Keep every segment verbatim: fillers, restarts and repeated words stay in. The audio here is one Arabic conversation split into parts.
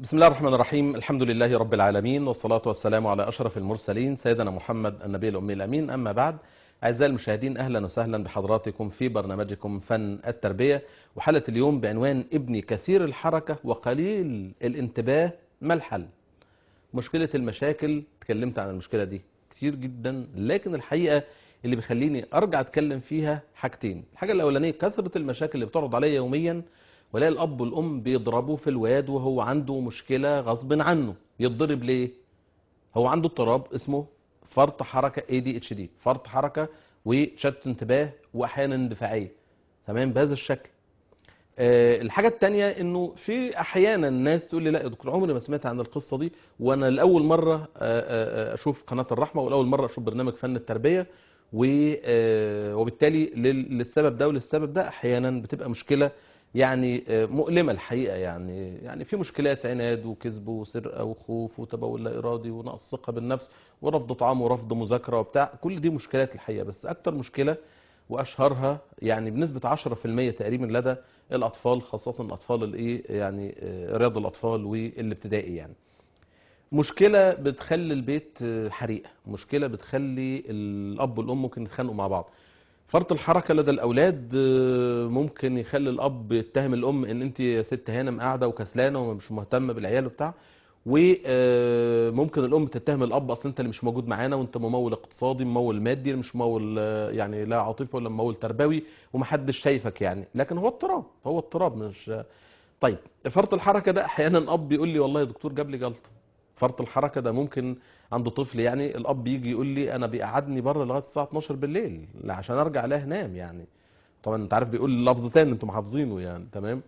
بسم الله الرحمن الرحيم. الحمد لله رب العالمين، والصلاة والسلام على أشرف المرسلين سيدنا محمد النبي الأمي الأمين. أما بعد، أعزائي المشاهدين، أهلا وسهلا بحضراتكم في برنامجكم فن التربية، وحلقة اليوم بعنوان ابني كثير الحركة وقليل الانتباه، ما الحل؟ مشكلة المشاكل. اتكلمت عن المشكلة دي كتير جدا، لكن الحقيقة اللي بيخليني أرجع أتكلم فيها حاجتين. الحاجة الأولانية كثرة المشاكل اللي بتعرض عليا يوميا، ولاقي الاب والام بيضربوا في الواد وهو عنده مشكله غصب عنه. يتضرب ليه؟ هو عنده اضطراب اسمه فرط حركه إيه دي إتش دي، فرط حركه وشتت انتباه واحيانا اندفاعيه. تمام بهذا الشكل. أه الحاجه الثانيه انه في احيانا الناس تقول لي لا يا دكتور، عمري ما سمعت عن القصه دي، وانا لاول مره أه أه اشوف قناه الرحمه، ولاول مره اشوف برنامج فن التربيه، وبالتالي للسبب ده وللسبب ده احيانا بتبقى مشكله يعني مؤلمه الحقيقه. يعني يعني في مشكلات عناد وكذب وسرقه وخوف وتبول لا ارادي ونقص ثقه بالنفس ورفض طعام ورفض مذاكره وبتاع، كل دي مشكلات الحقيقه. بس اكتر مشكله واشهرها يعني بنسبه عشرة في المية تقريبا لدى الاطفال، خاصه الاطفال الايه يعني رياض الاطفال والابتدائي. يعني مشكله بتخلي البيت حريقه، مشكله بتخلي الاب والام ممكن يتخانقوا مع بعض. فرط الحركه لدى الاولاد ممكن يخلي الاب يتهم الام ان انت يا ست هانم قاعده وكسلانه ومش مهتمه بالعيال وبتاع، وممكن الام تتهم الاب اصل انت اللي مش موجود معانا، وانت ممول اقتصادي ممول مادي، مش ممول يعني لا عاطفي ولا ممول تربوي، ومحدش شايفك يعني. لكن هو اضطراب، هو اضطراب مش طيب. فرط الحركه ده احيانا اب يقول لي والله يا دكتور جاب لي جلطه. فرط الحركه ده ممكن عند طفل، يعني الاب يجي يقول لي انا بيقعدني بره لغايه الساعه اتناشر بالليل لا عشان ارجع الاقيه نام. يعني طبعا انت عارف بيقول لفظ تاني انتم حافظينه يعني. تمام.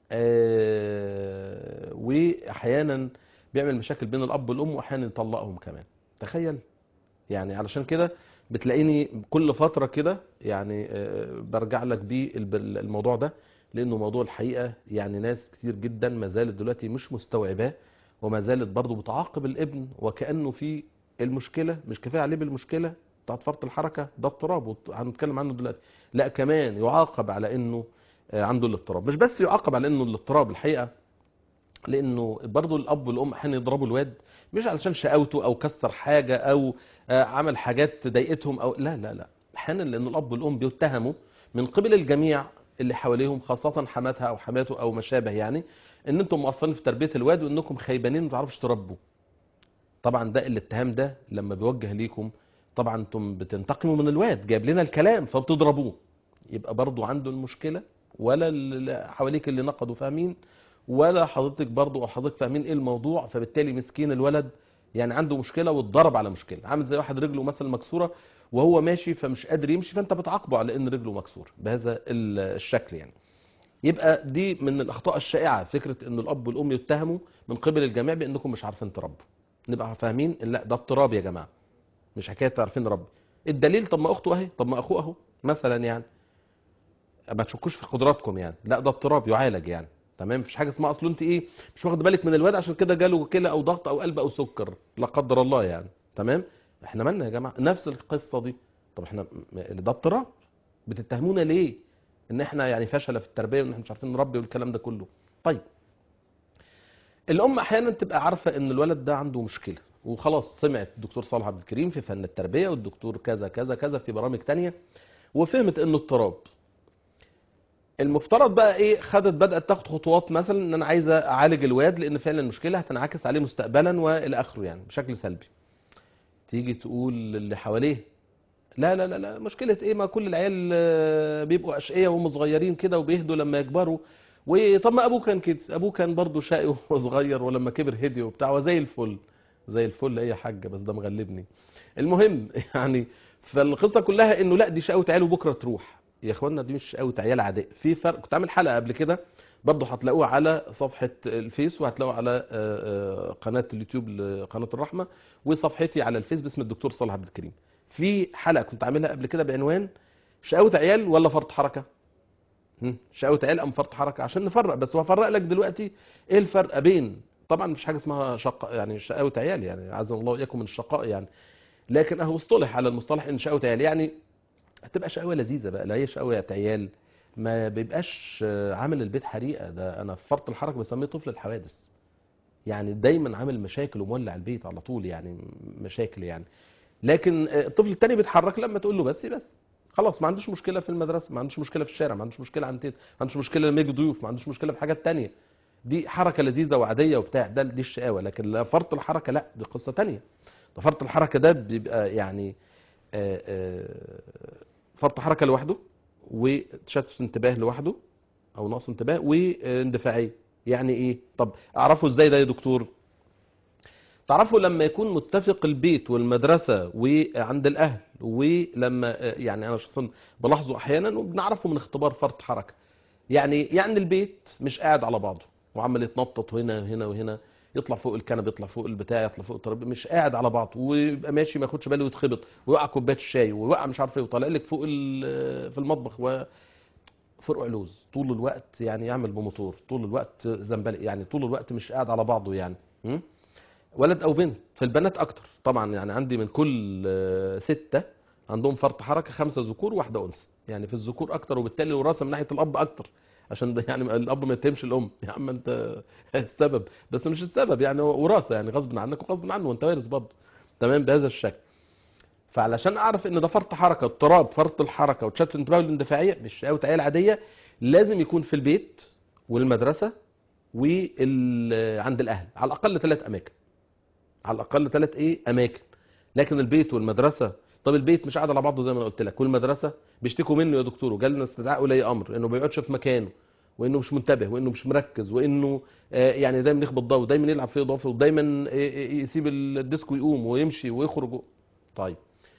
آه واحيانا بيعمل مشاكل بين الاب والام، واحيانا يطلقهم كمان. تخيل. يعني علشان كده بتلاقيني كل فتره كده يعني آه برجع لك بيه الموضوع ده، لانه موضوع الحقيقه يعني ناس كتير جدا ما زالت دلوقتي مش مستوعباه، وما زالت برضه بتعاقب الابن وكانه في المشكله مش كفايه عليه بالمشكله بتاعت فرط الحركه ده اضطراب هنتكلم عنه دلوقتي، لا كمان يعاقب على انه عنده الاضطراب. مش بس يعاقب على انه الاضطراب الحقيقه، لانه برضه الاب والام احيانا يضربوا الواد مش علشان شقاوته او كسر حاجه او عمل حاجات ضايقتهم او لا لا لا، احيانا لان الاب والام بيتهموا من قبل الجميع اللي حواليهم، خاصه حماتها او حماته او ما شابه، يعني ان انتم مقصرين في تربيه الواد وانكم خيبانين ما تعرفوش تربوا. طبعا ده الاتهام ده لما بيوجه ليكم طبعا انتم بتنتقموا من الواد، جايب لنا الكلام فبتضربوه، يبقى برضو عنده المشكله، ولا اللي حواليك اللي نقدوا فاهمين، ولا حضرتك برضو او حضرتك فاهمين ايه الموضوع. فبالتالي مسكين الولد يعني عنده مشكله واتضرب على مشكله، عامل زي واحد رجله مثلا مكسوره وهو ماشي فمش قادر يمشي، فانت بتعاقبه على ان رجله مكسوره بهذا الشكل. يعني يبقى دي من الاخطاء الشائعه، فكره ان الاب والام يتهموا من قبل الجميع بانكم مش عارفين تربوا. نبقى فاهمين ان لا ده اضطراب يا جماعه، مش حكايه تعرفين ربي. الدليل طب ما اخته اهي، طب ما اخوه اهو مثلا، يعني ما تشكوش في قدراتكم يعني، لا ده اضطراب يعالج يعني. تمام. مفيش حاجه اسمها اصل انت ايه مش واخد بالك من الواد عشان كده جاله كلى او ضغط او قلب او سكر لا قدر الله يعني. تمام. احنا مالنا يا جماعه نفس القصه دي. طب احنا ده اضطراب، بتتهمونا ليه ان احنا يعني فشله في التربيه وان احنا مش عارفين نربي والكلام ده كله؟ طيب الام احيانا تبقى عارفه ان الولد ده عنده مشكله وخلاص، سمعت الدكتور صالح عبد الكريم في فن التربيه والدكتور كذا كذا كذا في برامج تانية، وفهمت انه اضطراب. المفترض بقى ايه، خدت بدات تاخد خطوات، مثلا ان انا عايزه اعالج الواد لان فعلا المشكله هتنعكس عليه مستقبلا والى اخره يعني بشكل سلبي. تيجي تقول للي حواليه لا لا لا لا مشكله ايه، ما كل العيال بيبقوا اشقياء وهم صغيرين كده وبيهدوا لما يكبروا، وطب ما ابوه كان كده، ابوه كان برضه شقي وهو صغير ولما كبر هدي وبتاع وزي الفل. زي الفل ايه يا حاجه، بس ده مغلبني. المهم يعني فالقصه كلها انه لا دي شقاوه عيال وبكره تروح. يا اخوانا دي مش شقاوه عيال عاديه، في فرق. كنت عامل حلقه قبل كده برضه هتلاقوها على صفحه الفيس، وهتلاقوها على قناه اليوتيوب لقناه الرحمه، وصفحتي على الفيس باسم الدكتور صالح عبد الكريم. في حلقه كنت عاملها قبل كده بعنوان شقاوه عيال ولا فرط حركه؟ شقاوه عيال ام فرط حركه؟ عشان نفرق بس، وهفرق لك دلوقتي ايه الفرق بين، طبعا مش حاجه اسمها شق يعني شقاوه عيال، يعني عزنا الله واياكم من الشقاء يعني، لكن اهو اصطلح على المصطلح ان شقاوه عيال يعني هتبقى شقاوه لذيذه بقى، لا هي شقاوه عيال ما بيبقاش عامل البيت حريقه. ده انا في فرط الحركه بسميه طفل الحوادث. يعني دايما عامل مشاكل ومولع البيت على طول، يعني مشاكل يعني. لكن الطفل التاني بيتحرك لما تقول له بس بس خلاص، ما عندوش مشكله في المدرسه، ما عندوش مشكله في الشارع، ما عندوش مشكله عند تيتا، ما عندوش مشكله لما يجي ضيوف، ما عندوش مشكله في حاجات تانية. دي حركه لذيذه وعاديه وبتاع، ده دي الشقاوه. لكن لا، فرط الحركه لا، دي قصه تانية. ده فرط الحركه ده بيبقى يعني آه، آه، فرط حركه لوحده، وتشتت انتباه لوحده او نقص انتباه، واندفاعيه. يعني ايه؟ طب اعرفه ازاي ده يا دكتور؟ تعرفوا لما يكون متفق البيت والمدرسة وعند الأهل، ولما يعني أنا شخصيا بلاحظه أحيانا وبنعرفه من اختبار فرط حركة. يعني يعني البيت مش قاعد على بعضه وعمال يتنطط هنا وهنا وهنا، يطلع فوق الكنبه، يطلع فوق البتاع، يطلع فوق الترابيزه، مش قاعد على بعضه، ويبقى ماشي ما ياخدش باله ويتخبط ويوقع كوبايه الشاي ويوقع مش عارف ايه، وطالع لك فوق ال- في المطبخ وفرقع لوز طول الوقت، يعني يعمل بموتور طول الوقت زنبلق، يعني طول الوقت مش قاعد على بعضه يعني. م? ولد او بنت. في البنات اكتر طبعا، يعني عندي من كل آه، ستة عندهم فرط حركة، خمسة ذكور واحدة انثى. يعني في الذكور اكتر، وبالتالي الوراثة من ناحية الاب اكتر. عشان ده يعني الاب ما يتهمش الام يا عم انت السبب، بس مش السبب، يعني هو وراثة، يعني غصب عنك وغصب عنه، وانت وارث برضه. تمام بهذا الشكل. فعلشان اعرف ان ده فرط حركة، اضطراب فرط الحركة وتشتت الانتباه والاندفاعية مش قوي تقال عادية، لازم يكون في البيت والمدرسة وعند الاهل على الاقل ثلاث اماكن. على الاقل ثلاث ايه اماكن. لكن البيت والمدرسه، طب البيت مش قاعد على بعضه زي ما انا قلت لك، والمدرسه بيشتكوا منه يا دكتور وجالنا استدعاء ولي امر انه ما بيقعدش في مكانه، وانه مش منتبه، وانه مش مركز، وانه آه، يعني دايما يخبط ضوء، ودايما يلعب في اضافه، ودايما آه، آه، يسيب الديسك ويقوم ويمشي ويخرج. طيب.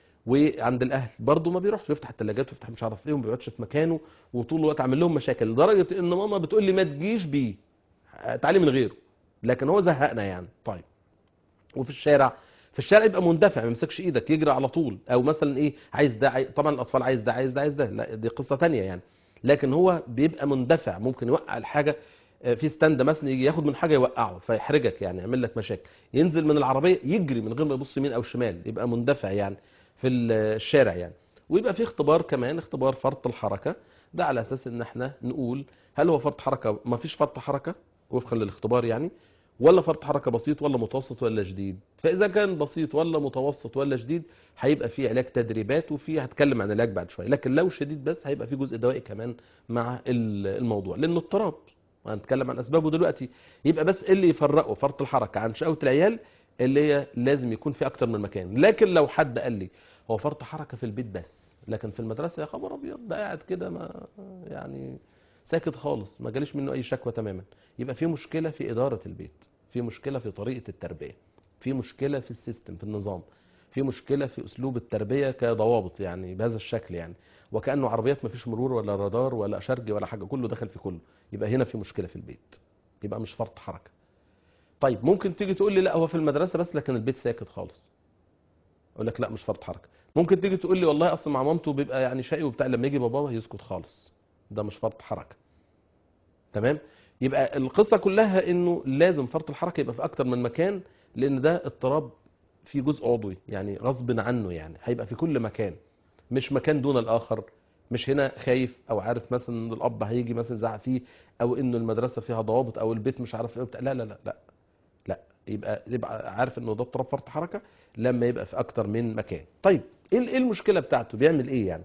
وعند الاهل برضه ما بيروحش، يفتح الثلاجات ويفتح مش عارف ايه، وما بيقعدش في مكانه، وطول الوقت عامل لهم مشاكل لدرجه ان ماما بتقول لي ما تجيش بيه، تعالي من غيره. لكن هو زهقنا يعني. طيب. وفي الشارع، في الشارع يبقى مندفع، ما يمسكش ايدك، يجري على طول، او مثلا ايه عايز ده عايز... طبعا الاطفال عايز ده عايز ده عايز ده، لا دي قصه تانية يعني. لكن هو بيبقى مندفع، ممكن يوقع الحاجه آه، في ستاند مثلا، يجي ياخد من حاجه يوقعه فيحرجك، يعني يعمل لك مشاكل. ينزل من العربيه يجري من غير ما يبص يمين او شمال، يبقى مندفع يعني في الشارع يعني. ويبقى في اختبار كمان، اختبار فرط الحركه، ده على اساس ان احنا نقول هل هو فرط حركه، ما فيش فرط حركه وفقا للاختبار يعني، ولا فرط حركه بسيط ولا متوسط ولا شديد. فاذا كان بسيط ولا متوسط ولا شديد، هيبقى فيه علاج تدريبات، وفي هتكلم عن العلاج بعد شويه. لكن لو شديد بس، هيبقى فيه جزء دوائي كمان مع ال- الموضوع، لانه اضطراب، وهنتكلم عن اسبابه دلوقتي. يبقى بس اللي يفرقه فرط الحركه عن شقاوه العيال، اللي هي لازم يكون في اكتر من مكان. لكن لو حد قال لي هو فرط حركه في البيت بس، لكن في المدرسه يا خبر ابيض ده قاعد كده ما يعني ساكت خالص، ما جاليش منه اي شكوى تماما، يبقى في مشكله في اداره البيت، في مشكله في طريقه التربيه، في مشكله في السيستم، في النظام، في مشكله في اسلوب التربيه كضوابط، يعني بهذا الشكل يعني. وكانه عربيات ما فيش مرور ولا رادار ولا اشارجي ولا حاجه، كله دخل في كله. يبقى هنا في مشكله في البيت، يبقى مش فرط حركه. طيب ممكن تيجي تقول لي لا هو في المدرسه بس لكن البيت ساكت خالص، اقول لك لا مش فرط حركه. ممكن تيجي تقول لي والله اصل مع مامته بيبقى يعني شقي وبتاع، لما يجي باباه يسكت خالص، ده مش فرط حركه. تمام. يبقى القصه كلها انه لازم فرط الحركه يبقى في اكتر من مكان، لان ده اضطراب في جزء عضوي يعني غصب عنه، يعني هيبقى في كل مكان، مش مكان دون الاخر. مش هنا خايف او عارف مثلا ان الاب هيجي مثلا يزعق فيه، او انه المدرسه فيها ضوابط، او البيت مش عارف ايه وبتاع. لا لا لا لا لا. يبقى يبقى عارف انه ده اضطراب فرط حركه لما يبقى في اكتر من مكان. طيب ايه ايه المشكله بتاعته؟ بيعمل ايه يعني؟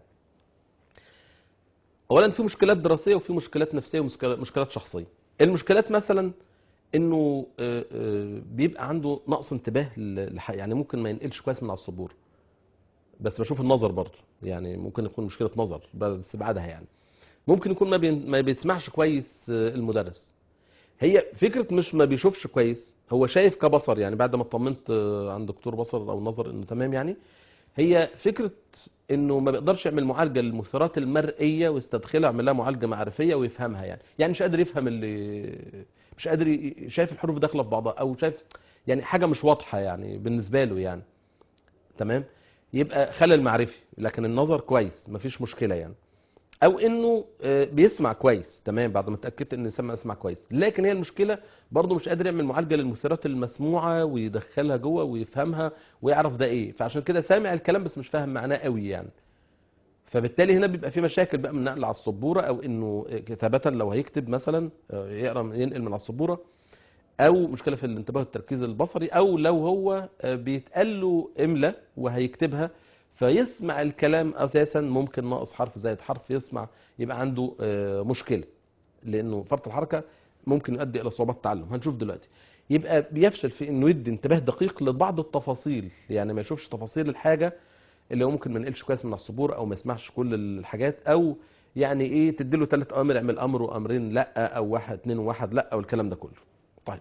اولا في مشكلات دراسيه، وفي مشكلات نفسيه، ومشكلات شخصيه. المشكلات مثلا انه آه، آه، بيبقى عنده نقص انتباه ل- لح- يعني ممكن ما ينقلش كويس من على السبوره. بس بشوف النظر برضه، يعني ممكن يكون مشكله نظر بس بعدها يعني. ممكن يكون ما, بي... ما بيسمعش كويس آه، المدرس. هي فكره مش ما بيشوفش كويس، هو شايف كبصر، يعني بعد ما اطمنت آه، عند دكتور بصر او نظر انه تمام يعني. هي فكره انه ما بيقدرش يعمل معالجه للمثيرات المرئيه ويستدخلها، يعمل لها معالجه معرفيه ويفهمها يعني. يعني مش قادر يفهم اللي مش قادر ي- شايف الحروف داخله في بعضها، او شايف يعني حاجه مش واضحه يعني بالنسبه له يعني. تمام. يبقى خلل معرفي، لكن النظر كويس مفيش مشكله يعني. او انه آه، بيسمع كويس تمام بعد ما اتاكدت ان سمع اسمع كويس، لكن هي المشكله برضه مش قادر يعمل معالجه للمثيرات المسموعه ويدخلها جوه ويفهمها ويعرف ده ايه، فعشان كده سامع الكلام بس مش فاهم معناه قوي يعني. فبالتالي هنا بيبقى في مشاكل بقى من نقل على السبوره، او انه كتابه لو هيكتب مثلا آه، يقرا ينقل من على السبوره، او مشكله في الانتباه والتركيز البصري، او لو هو آه، بيتقال له املا وهيكتبها فيسمع الكلام اساسا ممكن ناقص حرف زائد حرف يسمع، يبقى عنده آه، مشكله، لانه فرط الحركه ممكن يؤدي الى صعوبات التعلم، هنشوف دلوقتي. يبقى بيفشل في انه يدي انتباه دقيق لبعض التفاصيل، يعني ما يشوفش تفاصيل الحاجه اللي هو ممكن ما ينقلش كويس من على السبوره، او ما يسمعش كل الحاجات، او يعني ايه تدي له ثلاث اوامر اعمل امر وامرين لا، او واحد اتنين وواحد لا، او الكلام ده كله. طيب،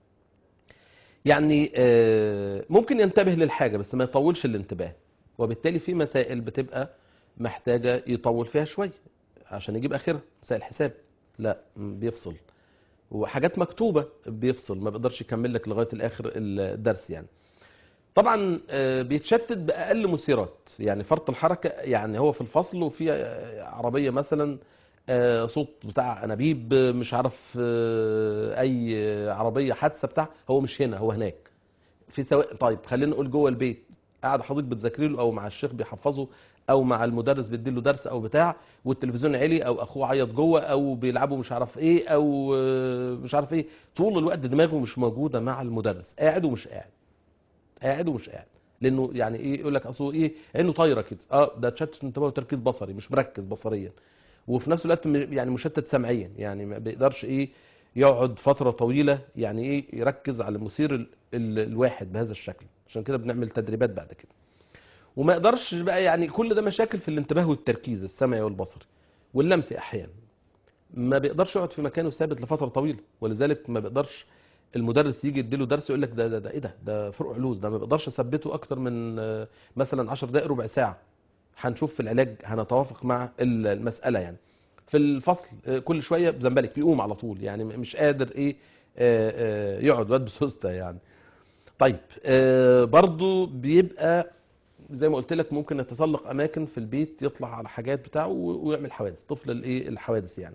يعني آه، ممكن ينتبه للحاجه بس ما يطولش الانتباه، وبالتالي في مسائل بتبقى محتاجه يطول فيها شويه عشان يجيب اخرها، مسائل حساب لا م، بيفصل، وحاجات مكتوبه بيفصل، ما بيقدرش يكمل لك لغايه الاخر الدرس يعني. طبعا آه، بيتشتت باقل مثيرات، يعني فرط الحركه يعني هو في الفصل وفي آه، عربيه مثلا، آه، صوت بتاع انابيب، آه، مش عارف آه، اي عربيه حادثه بتاع، هو مش هنا، هو هناك في سواق. طيب خلينا نقول جوه البيت، قاعد حضرتك بتذاكري له او مع الشيخ بيحفظه، او مع المدرس بيدي له درس او بتاع، والتلفزيون عالي، او اخوه عيط جوه، او بيلعبوا مش عارف ايه، او آه، مش عارف ايه، طول الوقت دماغه مش موجوده مع المدرس، قاعد ومش قاعد، قاعد ومش قاعد، لانه يعني ايه يقول لك اصله ايه عينه طايره كده، اه ده تشتت انتباه وتركيز بصري، مش مركز بصريا، وفي نفس الوقت م- يعني مشتت سمعيا، يعني ما بيقدرش ايه يقعد فتره طويله يعني ايه يركز على المثير ال ال الواحد بهذا الشكل، عشان كده بنعمل تدريبات بعد كده. وما يقدرش بقى، يعني كل ده مشاكل في الانتباه والتركيز السمعي والبصري واللمسي احيانا، ما بيقدرش يقعد في مكانه ثابت لفتره طويله، ولذلك ما بيقدرش المدرس يجي يديله درس يقول لك ده ده ده ايه ده ده فروق علوز، ده ما بيقدرش اثبته اكتر من آه، مثلا عشر دقائق ربع ساعه. هنشوف في العلاج هنتوافق مع ال- المساله يعني. في الفصل آه، كل شويه بزنبلك بيقوم على طول، يعني مش قادر ايه آه، آه، يقعد واد بسوسته يعني. طيب آه، برضو بيبقى زي ما قلت لك ممكن يتسلق اماكن في البيت، يطلع على حاجات بتاعه و- ويعمل حوادث، طفل الايه الحوادث يعني.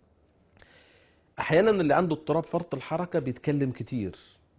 احيانا اللي عنده اضطراب فرط الحركه بيتكلم كتير،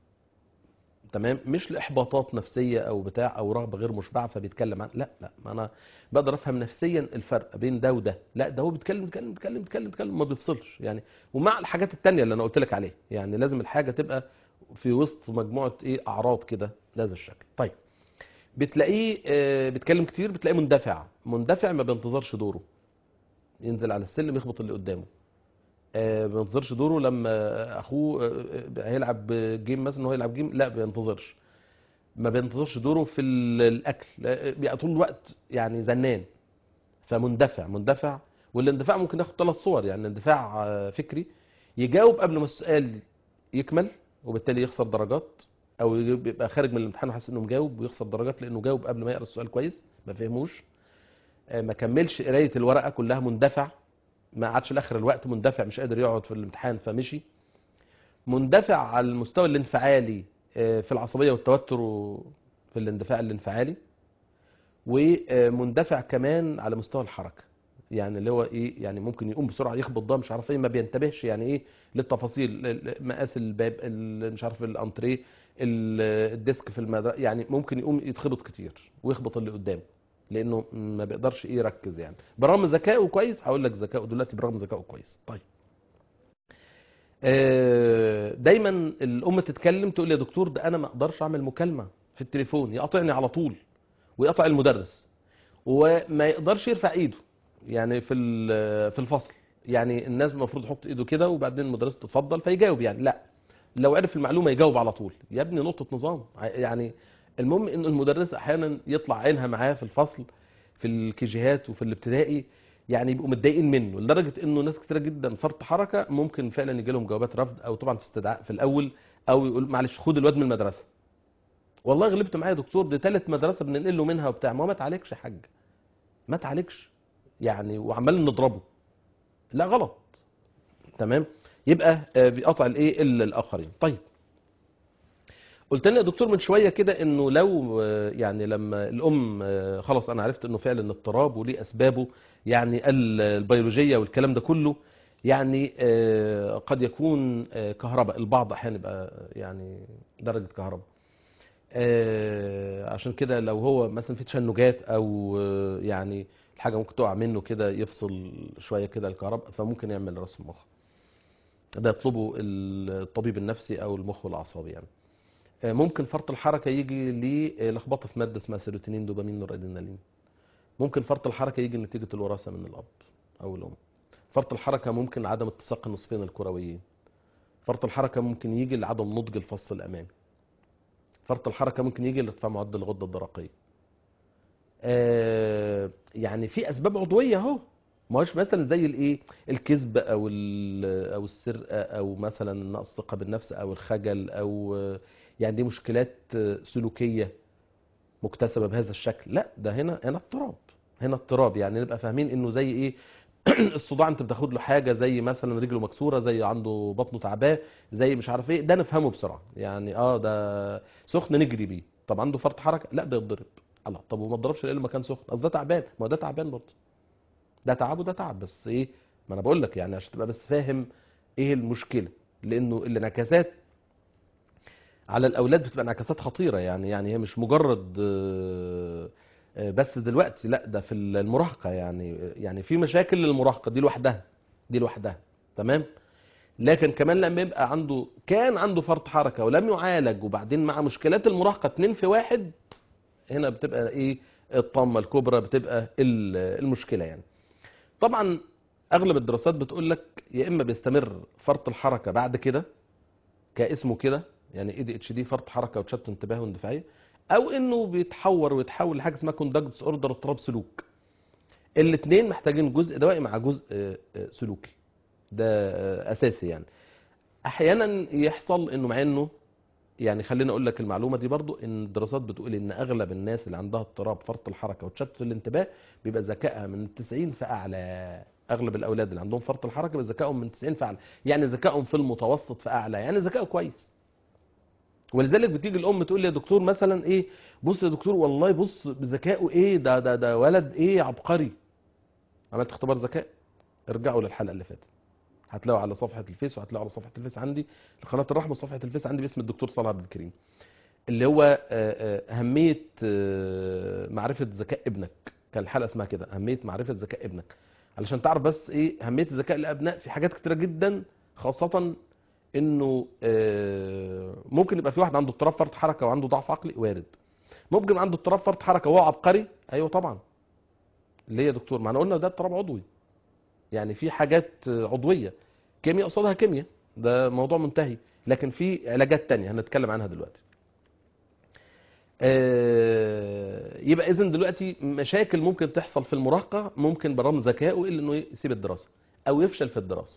تمام، مش لاحباطات نفسيه او بتاع او رغبه غير مشبعه فبيتكلم عن، لا لا، ما انا بقدر افهم نفسيا الفرق بين ده وده، لا ده هو بيتكلم بيتكلم بيتكلم بيتكلم بيتكلم ما بيفصلش يعني. ومع الحاجات التانية اللي انا قلت لك عليها، يعني لازم الحاجه تبقى في وسط مجموعه ايه اعراض كده بهذا الشكل. طيب، بتلاقيه آه، بيتكلم كتير، بتلاقيه مندفع، مندفع ما بينتظرش دوره، ينزل على السلم يخبط اللي قدامه، آه، ما بينتظرش دوره لما اخوه آه، آه، هيلعب جيم مثلا، هو يلعب جيم لا بينتظرش، ما بينتظرش دوره في ال- الاكل، آه، بيبقى طول الوقت يعني زنان، فمندفع مندفع. والاندفاع ممكن ياخد ثلاث صور، يعني اندفاع آه، فكري، يجاوب قبل ما السؤال يكمل وبالتالي يخسر درجات، او يبقى خارج من الامتحان وحاسس انه مجاوب ويخسر درجات لانه جاوب قبل ما يقرا السؤال كويس ما فهموش، آه، ما كملش قرايه الورقه كلها، مندفع، ما قعدش لاخر الوقت، مندفع مش قادر يقعد في الامتحان فمشي، مندفع على المستوى الانفعالي آه، في العصبيه والتوتر و- في الاندفاع الانفعالي، ومندفع كمان على مستوى الحركه، يعني اللي هو ايه يعني ممكن يقوم بسرعه يخبط ده مش عارف ايه، ما بينتبهش يعني ايه للتفاصيل، ال- ال- مقاس الباب، ال- مش عارف الانتريه، ال- الديسك في المدرسه، يعني ممكن يقوم يتخبط كتير ويخبط اللي قدامه، لانه ما بيقدرش ايه يركز يعني، برغم ذكائه كويس، هقول لك ذكائه دلوقتي برغم ذكائه كويس. طيب آه، دايما الام تتكلم تقول لي يا دكتور ده انا ما اقدرش اعمل مكالمه في التليفون، يقاطعني على طول ويقطع المدرس، وما يقدرش يرفع ايده يعني في ال- في الفصل، يعني الناس المفروض يحط ايده كده وبعدين المدرس تتفضل فيجاوب، يعني لا، لو عرف المعلومه يجاوب على طول، يا ابني نقطه نظام يعني. المهم ان المدرس احيانا يطلع عينها معاه في الفصل في الكيجيهات وفي الابتدائي، يعني يبقوا متضايقين منه لدرجه انه ناس كتيره جدا فرط حركه ممكن فعلا يجي لهم جوابات رفض، او طبعا في استدعاء في الاول، او يقول معلش خد الواد من المدرسه، والله غلبت معايا يا دكتور دي ثالث مدرسه بننقل له منها وبتاع، ما هو ما تعالجش يا حاج، ما تعالجش يعني، وعمال نضربه، لا غلط، تمام. يبقى آه، بيقطع الايه ال- الاخرين. طيب قلت لنا يا دكتور من شويه كده انه لو آه، يعني لما الام آه، خلاص انا عرفت انه فعلا اضطراب وليه اسبابه، يعني ال- البيولوجيه والكلام ده كله، يعني آه، قد يكون آه، كهرباء، البعض احيانا يبقى يعني درجه كهرباء، آه، عشان كده لو هو مثلا في تشنجات او آه، يعني الحاجه ممكن تقع منه كده يفصل شويه كده الكهرباء، فممكن يعمل رسم مخ. ده يطلبه الطبيب النفسي او المخ والاعصاب يعني. آه، ممكن فرط الحركه يجي للخبطه في ماده اسمها سيروتونين دوبامين نور ادرينالين. ممكن فرط الحركه يجي نتيجه الوراثه من الاب او الام. فرط الحركه ممكن عدم اتساق النصفين الكرويين. فرط الحركه ممكن يجي لعدم نضج الفص الامامي. فرط الحركه ممكن يجي لارتفاع معدل الغده الدرقيه. آه يعني في اسباب عضويه اهو، ما هوش مثلا زي الايه، الكذب او ال- او السرقه او مثلا نقص الثقه بالنفس او الخجل او آه، يعني دي مشكلات آه، سلوكيه مكتسبه بهذا الشكل. لا، ده هنا هنا اضطراب. هنا اضطراب يعني نبقى فاهمين انه زي ايه الصداع انت بتاخد له حاجه زي مثلا رجله مكسوره، زي عنده بطنه تعباه، زي مش عارف ايه، ده نفهمه بسرعه يعني. اه ده سخن نجري بيه. طب عنده فرط حركه؟ لا ده يتضرب. الله، طب وما اتضربش ليه لما كان سخن؟ اصل ده تعبان. ما هو ده تعبان برضه، ده تعب وده تعب، بس ايه، ما انا بقول لك يعني عشان تبقى بس فاهم ايه المشكله. لانه الانعكاسات على الاولاد بتبقى انعكاسات خطيره يعني. يعني هي مش مجرد آه، آه، بس دلوقتي، لا ده في المراهقه يعني. يعني في مشاكل للمراهقه دي لوحدها، دي لوحدها تمام. لكن كمان لما يبقى عنده، كان عنده فرط حركه ولم يعالج، وبعدين مع مشكلات المراهقه اتنين في واحد، هنا بتبقى ايه، الطامه الكبرى بتبقى ال- المشكله يعني. طبعا اغلب الدراسات بتقول لك يا اما بيستمر فرط الحركه بعد كده كاسمه كده، يعني اي دي اتش دي، فرط حركه وتشتت انتباه واندفاعيه، او انه بيتحور ويتحول لحاجه اسمها كوندكت ديس اوردر، اضطراب سلوك. الاثنين محتاجين جزء دوائي مع جزء آه، آه، سلوكي، ده آه، اساسي يعني. احيانا يحصل انه مع انه يعني، خليني اقول لك المعلومه دي برضو، ان الدراسات بتقول ان اغلب الناس اللي عندها اضطراب فرط الحركه وتشتت الانتباه بيبقى ذكائها من تسعين فاعلى. اغلب الاولاد اللي عندهم فرط الحركه بيبقى ذكائهم من تسعين فاعلى، يعني ذكائهم في المتوسط فاعلى، يعني ذكائه كويس. ولذلك بتيجي الام تقول لي يا دكتور مثلا ايه، بص يا دكتور والله بص بذكائه ايه، ده ده ده ولد ايه عبقري. عملت اختبار ذكاء؟ ارجعوا للحلقه اللي فاتت، هتلاقوا على صفحه الفيس، وهتلاقوا على صفحه الفيس عندي لقناه الرحمه، صفحه الفيس عندي باسم الدكتور صالح عبد الكريم، اللي هو آه، آه، اهميه آه، معرفه ذكاء ابنك. كان الحلقه اسمها كده، اهميه معرفه ذكاء ابنك، علشان تعرف بس ايه اهميه ذكاء الابناء في حاجات كتيره جدا. خاصه انه آه، ممكن يبقى في واحد عنده اضطراب فرط حركه وعنده ضعف عقلي، وارد. ممكن عنده اضطراب فرط حركه وهو عبقري، ايوه طبعا. ليه يا دكتور؟ ما انا قلنا ده اضطراب عضوي، يعني في حاجات عضويه، كيمياء قصادها كيمياء، ده موضوع منتهي. لكن في علاجات تانية هنتكلم عنها دلوقتي. آه، يبقى اذا دلوقتي مشاكل ممكن تحصل في المراهقه، ممكن برغم ذكائه الا انه يسيب الدراسه او يفشل في الدراسه.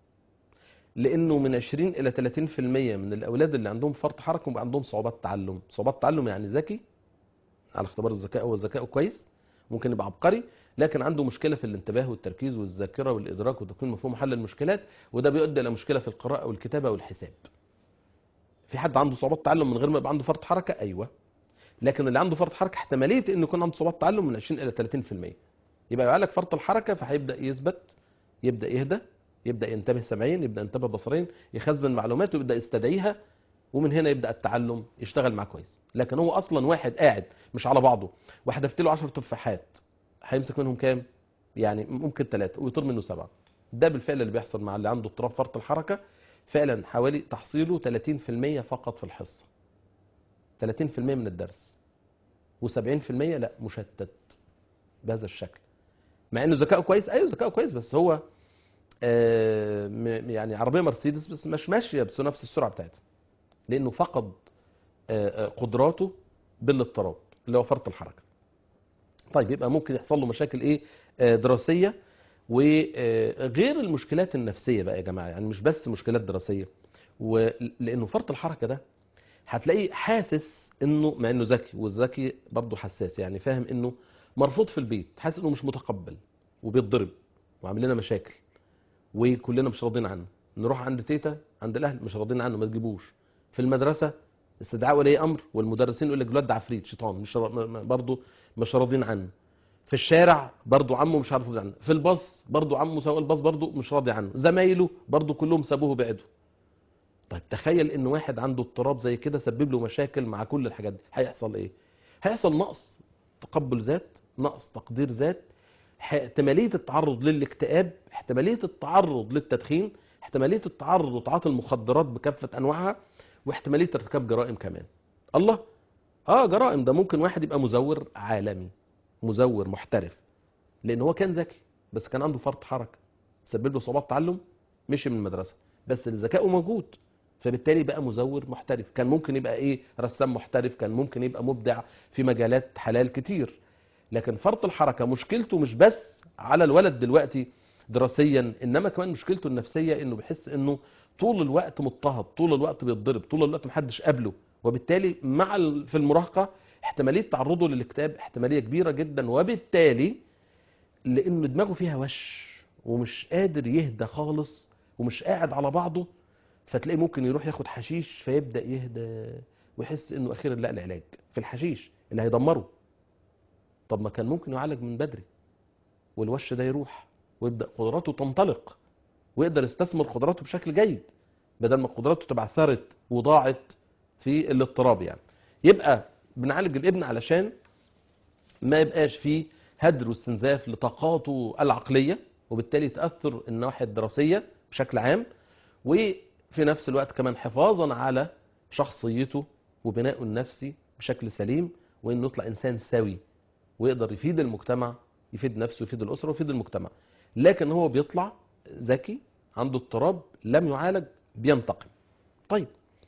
لانه من عشرين الى ثلاثين في المية من الاولاد اللي عندهم فرط حركه بيبقى عندهم صعوبات تعلم. صعوبات تعلم يعني ذكي على اختبار الذكاء، هو ذكائه كويس، ممكن يبقى عبقري، لكن عنده مشكله في الانتباه والتركيز والذاكره والادراك وتكوين مفهوم حل المشكلات، وده بيؤدي الى مشكله في القراءه والكتابه والحساب. في حد عنده صعوبات تعلم من غير ما يبقى عنده فرط حركه؟ ايوه. لكن اللي عنده فرط حركه احتماليه انه يكون عنده صعوبات تعلم من عشرين الى ثلاثين في المية. يبقى يعالج فرط الحركه، فهيبدا يثبت، يبدا يهدى، يبدا ينتبه سمعيا، يبدا ينتبه بصريا، يخزن معلومات ويبدا يستدعيها، ومن هنا يبدا التعلم يشتغل معاه كويس. لكن هو اصلا واحد قاعد مش على بعضه، وحدفت له عشرة تفاحات، هيمسك منهم كام؟ يعني ممكن ثلاثه ويطير منه سبعه. ده بالفعل اللي بيحصل مع اللي عنده اضطراب فرط الحركه. فعلا حوالي تحصيله ثلاثين في المية فقط في الحصه، ثلاثين في المية من الدرس، و70% لا، مشتت بهذا الشكل. مع انه ذكائه كويس، ايوه ذكائه كويس، بس هو آه، م- يعني عربيه مرسيدس بس مش ماشيه بنفس السرعه بتاعتها، لانه فقد آه، آه، قدراته بالاضطراب اللي هو فرط الحركه. طيب يبقى ممكن يحصل له مشاكل ايه، آه، دراسيه، وغير المشكلات النفسيه بقى يا جماعه، يعني مش بس مشكلات دراسيه. ولانه فرط الحركه ده هتلاقيه حاسس انه، مع انه ذكي، والذكي برضه حساس، يعني فاهم انه مرفوض في البيت، حاسس انه مش متقبل، وبيتضرب وعامل لنا مشاكل، وكلنا مش راضيين عنه. نروح عند تيتا، عند الاهل، مش راضيين عنه، ما تجيبوش. في المدرسه استدعاء ولي امر، والمدرسين يقول لك الواد ده عفريت شيطان، مش برضه مش راضيين عنه. في الشارع برضه عمه مش عارف عنه. في الباص برضه عمه سواق الباص برضه مش راضي عنه. زمايله برضه كلهم سابوه بعدوا. طيب تخيل ان واحد عنده اضطراب زي كده سبب له مشاكل مع كل الحاجات دي، هيحصل ايه؟ هيحصل نقص تقبل ذات، نقص تقدير ذات، ح- احتماليه التعرض للاكتئاب، احتماليه التعرض للتدخين، احتماليه التعرض وتعاطي المخدرات بكافه انواعها، واحتماليه ارتكاب جرائم كمان. الله، اه جرائم. ده ممكن واحد يبقى مزور عالمي، مزور محترف، لان هو كان ذكي بس كان عنده فرط حركه، سبب له صعوبات تعلم، مشي من المدرسه، بس ذكائه موجود، فبالتالي بقى مزور محترف. كان ممكن يبقى ايه، رسام محترف، كان ممكن يبقى مبدع في مجالات حلال كتير. لكن فرط الحركه مشكلته مش بس على الولد دلوقتي دراسيا، انما كمان مشكلته النفسيه، انه بيحس انه طول الوقت مضطهد، طول الوقت بيتضرب، طول الوقت محدش قابله، وبالتالي مع ال- في المراهقه احتماليه تعرضه للاكتئاب احتماليه كبيره جدا، وبالتالي لان دماغه فيها وش ومش قادر يهدى خالص ومش قاعد على بعضه، فتلاقيه ممكن يروح ياخد حشيش فيبدا يهدى ويحس انه اخيرا لقى العلاج في الحشيش اللي هيدمره. طب ما كان ممكن يعالج من بدري والوش ده يروح ويبدا قدراته تنطلق ويقدر يستثمر قدراته بشكل جيد، بدل ما قدراته تبقى ثرت وضاعت في الاضطراب يعني. يبقى بنعالج الابن علشان ما يبقاش فيه هدر واستنزاف لطاقاته العقليه، وبالتالي تاثر النواحي الدراسيه بشكل عام، وفي نفس الوقت كمان حفاظا على شخصيته وبنائه النفسي بشكل سليم، وانه يطلع انسان سوي ويقدر يفيد المجتمع، يفيد نفسه، يفيد الاسره، ويفيد المجتمع. لكن هو بيطلع ذكي عنده اضطراب لم يعالج بينتقم. طيب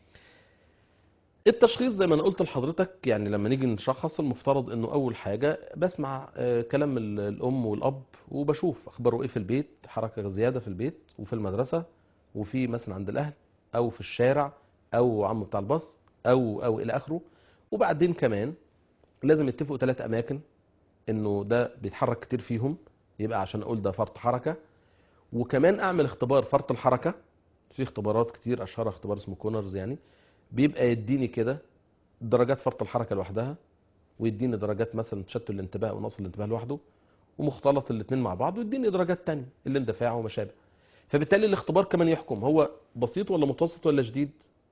التشخيص زي ما انا قلت لحضرتك، يعني لما نيجي نشخص المفترض انه اول حاجه بسمع آه، كلام ال- الام والاب، وبشوف اخباره ايه في البيت، حركه زياده في البيت وفي المدرسه وفي مثلا عند الاهل او في الشارع او عم بتاع الباص او او الى اخره. وبعدين كمان لازم يتفقوا ثلاث اماكن انه ده بيتحرك كتير فيهم، يبقى عشان اقول ده فرط حركه. وكمان اعمل اختبار فرط الحركه، في اختبارات كتير اشهرها اختبار اسمه كونرز يعني، بيبقى يديني كده درجات فرط الحركه لوحدها، ويديني درجات مثلا تشتت الانتباه ونقص الانتباه لوحده، ومختلط الاثنين مع بعض ويديني درجات تانية الاندفاع وما شابه. فبالتالي الاختبار كمان يحكم هو بسيط ولا متوسط ولا شديد.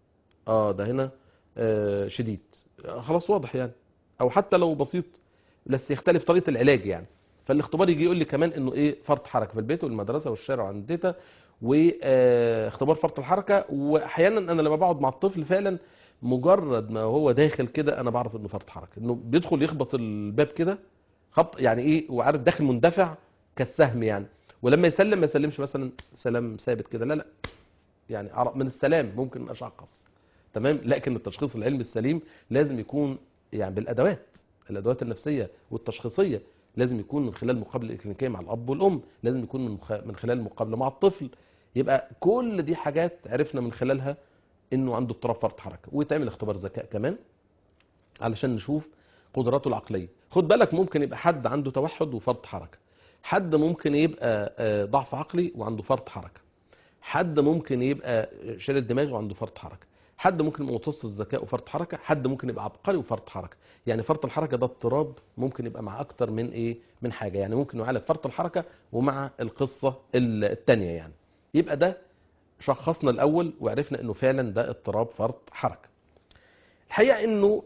اه ده هنا آه شديد، آه خلاص واضح يعني. او حتى لو بسيط بس يختلف طريقه العلاج يعني. فالاختبار يجي يقول لي كمان انه ايه فرط حركه في البيت والمدرسه والشارع وعند التيتا، واختبار فرط الحركه. واحيانا انا لما بقعد مع الطفل فعلا مجرد ما هو داخل كده انا بعرف انه فرط حركه، انه بيدخل يخبط الباب كده خبط يعني ايه، وعارف داخل مندفع كالسهم يعني. ولما يسلم ما يسلمش مثلا سلام ثابت كده، لا لا، يعني من السلام ممكن اشخص تمام. لكن التشخيص العلمي السليم لازم يكون يعني بالادوات، الادوات النفسيه والتشخيصيه، لازم يكون من خلال المقابله الكلينيكيه مع الاب والام، لازم يكون من خ- من خلال المقابله مع الطفل. يبقى كل دي حاجات عرفنا من خلالها انه عنده اضطراب فرط حركه. ويتعمل اختبار ذكاء كمان علشان نشوف قدراته العقليه. خد بالك ممكن يبقى حد عنده توحد وفرط حركه، حد ممكن يبقى آه، ضعف عقلي وعنده فرط حركه، حد ممكن يبقى شلل دماغي وعنده فرط حركه، حد ممكن يبقى متوسط الذكاء وفرط حركه، حد ممكن يبقى عبقري وفرط حركه. يعني فرط الحركه ده اضطراب ممكن يبقى مع اكتر من ايه، من حاجه يعني. ممكن نعالج فرط الحركه ومع القصه الثانيه يعني. يبقى ده شخصنا الاول وعرفنا انه فعلا ده اضطراب فرط حركه. الحقيقه انه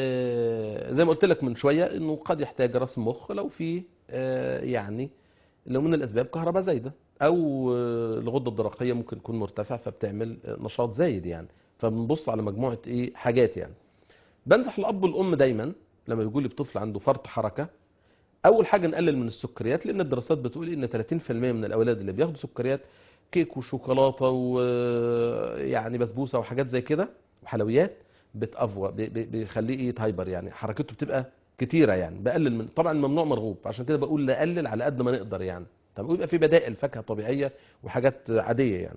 آه، زي ما قلت لك من شويه انه قد يحتاج رسم مخ لو في آه، يعني لو من الاسباب كهرباء زايده، او آه، الغده الدرقيه ممكن تكون مرتفع فبتعمل آه، نشاط زايد يعني. فبنبص على مجموعه ايه حاجات يعني. بنصح الاب والام دايما لما بيقول لي طفل عنده فرط حركه، اول حاجه نقلل من السكريات، لان الدراسات بتقول ان ثلاثين في المية من الاولاد اللي بياخدوا سكريات، كيك وشوكولاته ويعني بسبوسه وحاجات زي كده وحلويات، بتافوى بي- بي- بيخليه ايه هايبر يعني، حركته بتبقى كتيره يعني. بقلل من، طبعا ممنوع مرغوب، عشان كده بقول نقلل على قد ما نقدر يعني. طب ويبقى في بدائل فاكهه طبيعيه وحاجات عاديه يعني.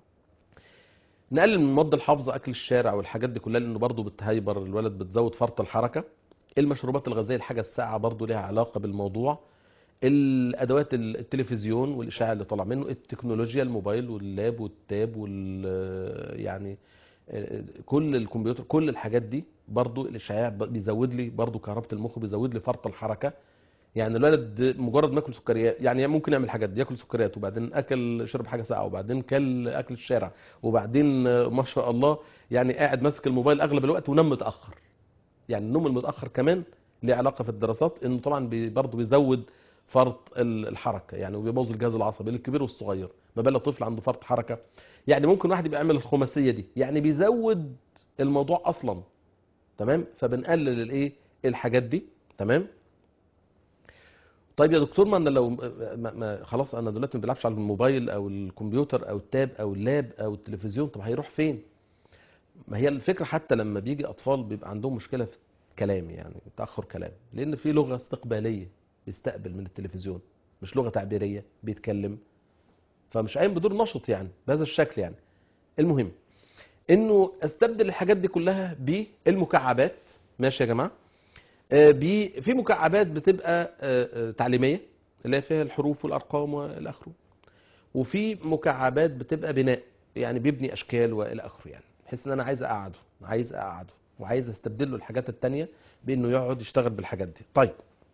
نقلل من مواد الحافظه، اكل الشارع والحاجات دي كلها، لانه برضه بتهيبر الولد، بتزود فرط الحركه. المشروبات الغازيه، الحاجه الساقعه برضه لها علاقه بالموضوع. الادوات التلفزيون والاشعاع اللي طالع منه، التكنولوجيا، الموبايل واللاب والتاب وال يعني كل الكمبيوتر، كل الحاجات دي برضو الاشعاع بيزود لي برضو كهرباء المخ، بيزود لي فرط الحركه. يعني الولد مجرد ما ياكل سكريات، يعني ممكن يعمل حاجات دي، ياكل سكريات وبعدين اكل شرب حاجه ساقعه وبعدين كل اكل الشارع وبعدين ما شاء الله يعني قاعد ماسك الموبايل اغلب الوقت ونام متاخر. يعني النوم المتاخر كمان ليه علاقه في الدراسات، انه طبعا بي برضه بيزود فرط ال- الحركه يعني، وبيبوظ الجهاز العصبي للكبير والصغير. ما بالك طفل عنده فرط حركه. يعني ممكن واحد يبقى يعمل الخماسيه دي، يعني بيزود الموضوع اصلا. تمام، فبنقلل الايه الحاجات دي. تمام. طيب يا دكتور، ما انا لو ما ما خلاص انا دلوقتي ما بلعبش على الموبايل او الكمبيوتر او التاب او اللاب او التلفزيون، طب هيروح فين؟ ما هي الفكره حتى لما بيجي اطفال بيبقى عندهم مشكله في الكلام، يعني تاخر كلام، لان في لغه استقباليه بيستقبل من التلفزيون، مش لغه تعبيريه بيتكلم، فمش قايم بدور نشط يعني بهذا الشكل يعني. المهم انه استبدل الحاجات دي كلها بالمكعبات. ماشي يا جماعه. آه، بي- في مكعبات بتبقى آه، آه، تعليميه، اللي هي فيها الحروف والارقام والى اخره، وفي مكعبات بتبقى بناء، يعني بيبني اشكال والى اخره، يعني بحيث ان انا عايز اقعده عايز اقعده وعايز استبدل له الحاجات التانية بانه يقعد يشتغل بالحاجات دي. طيب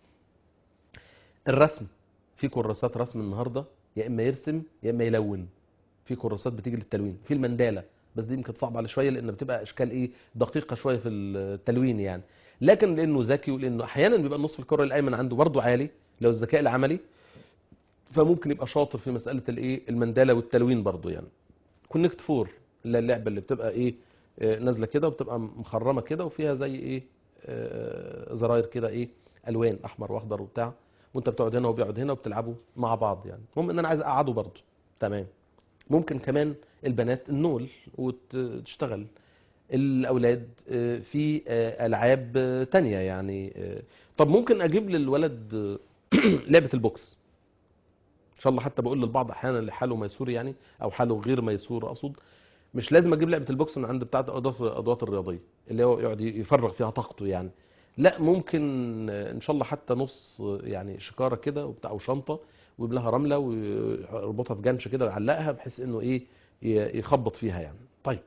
الرسم، في كراسات رسم النهارده يا اما يرسم يا اما يلون، في كراسات بتيجي للتلوين، في المنداله، بس دي يمكن صعبه عليه شويه لان بتبقى اشكال ايه دقيقه شويه في التلوين يعني. لكن لانه ذكي ولانه احيانا بيبقى النصف الكرة الايمن عنده برضه عالي لو الذكاء العملي، فممكن يبقى شاطر في مساله الايه المنداله والتلوين برضه يعني. كونكت فور، اللي هي اللعبه اللي بتبقى ايه آه، نازله كده وبتبقى مخرمه كده وفيها زي ايه آه، زراير كده ايه الوان احمر واخضر وبتاع، وانت بتقعد هنا وبيقعد هنا وبتلعبوا مع بعض يعني. المهم ان انا عايز اقعده برضه. تمام. ممكن كمان البنات النول وتشتغل، الاولاد آه، في آه، العاب آه، تانية يعني. آه، طب ممكن اجيب للولد آه، لعبه البوكس ان شاء الله. حتى بقول للبعض احيانا اللي حاله ميسور يعني، او حاله غير ميسور اقصد، مش لازم اجيب لعبه البوكس من عند بتاعه الادوات الادوات الرياضيه اللي هو يقعد يفرغ فيها طاقته يعني. لا، ممكن آه، ان شاء الله حتى نص آه، يعني شكاره كده وبتاع او شنطه ويملاها رمله ويربطها في جنش كده ويعلقها بحيث انه ايه ي- يخبط فيها يعني. طيب،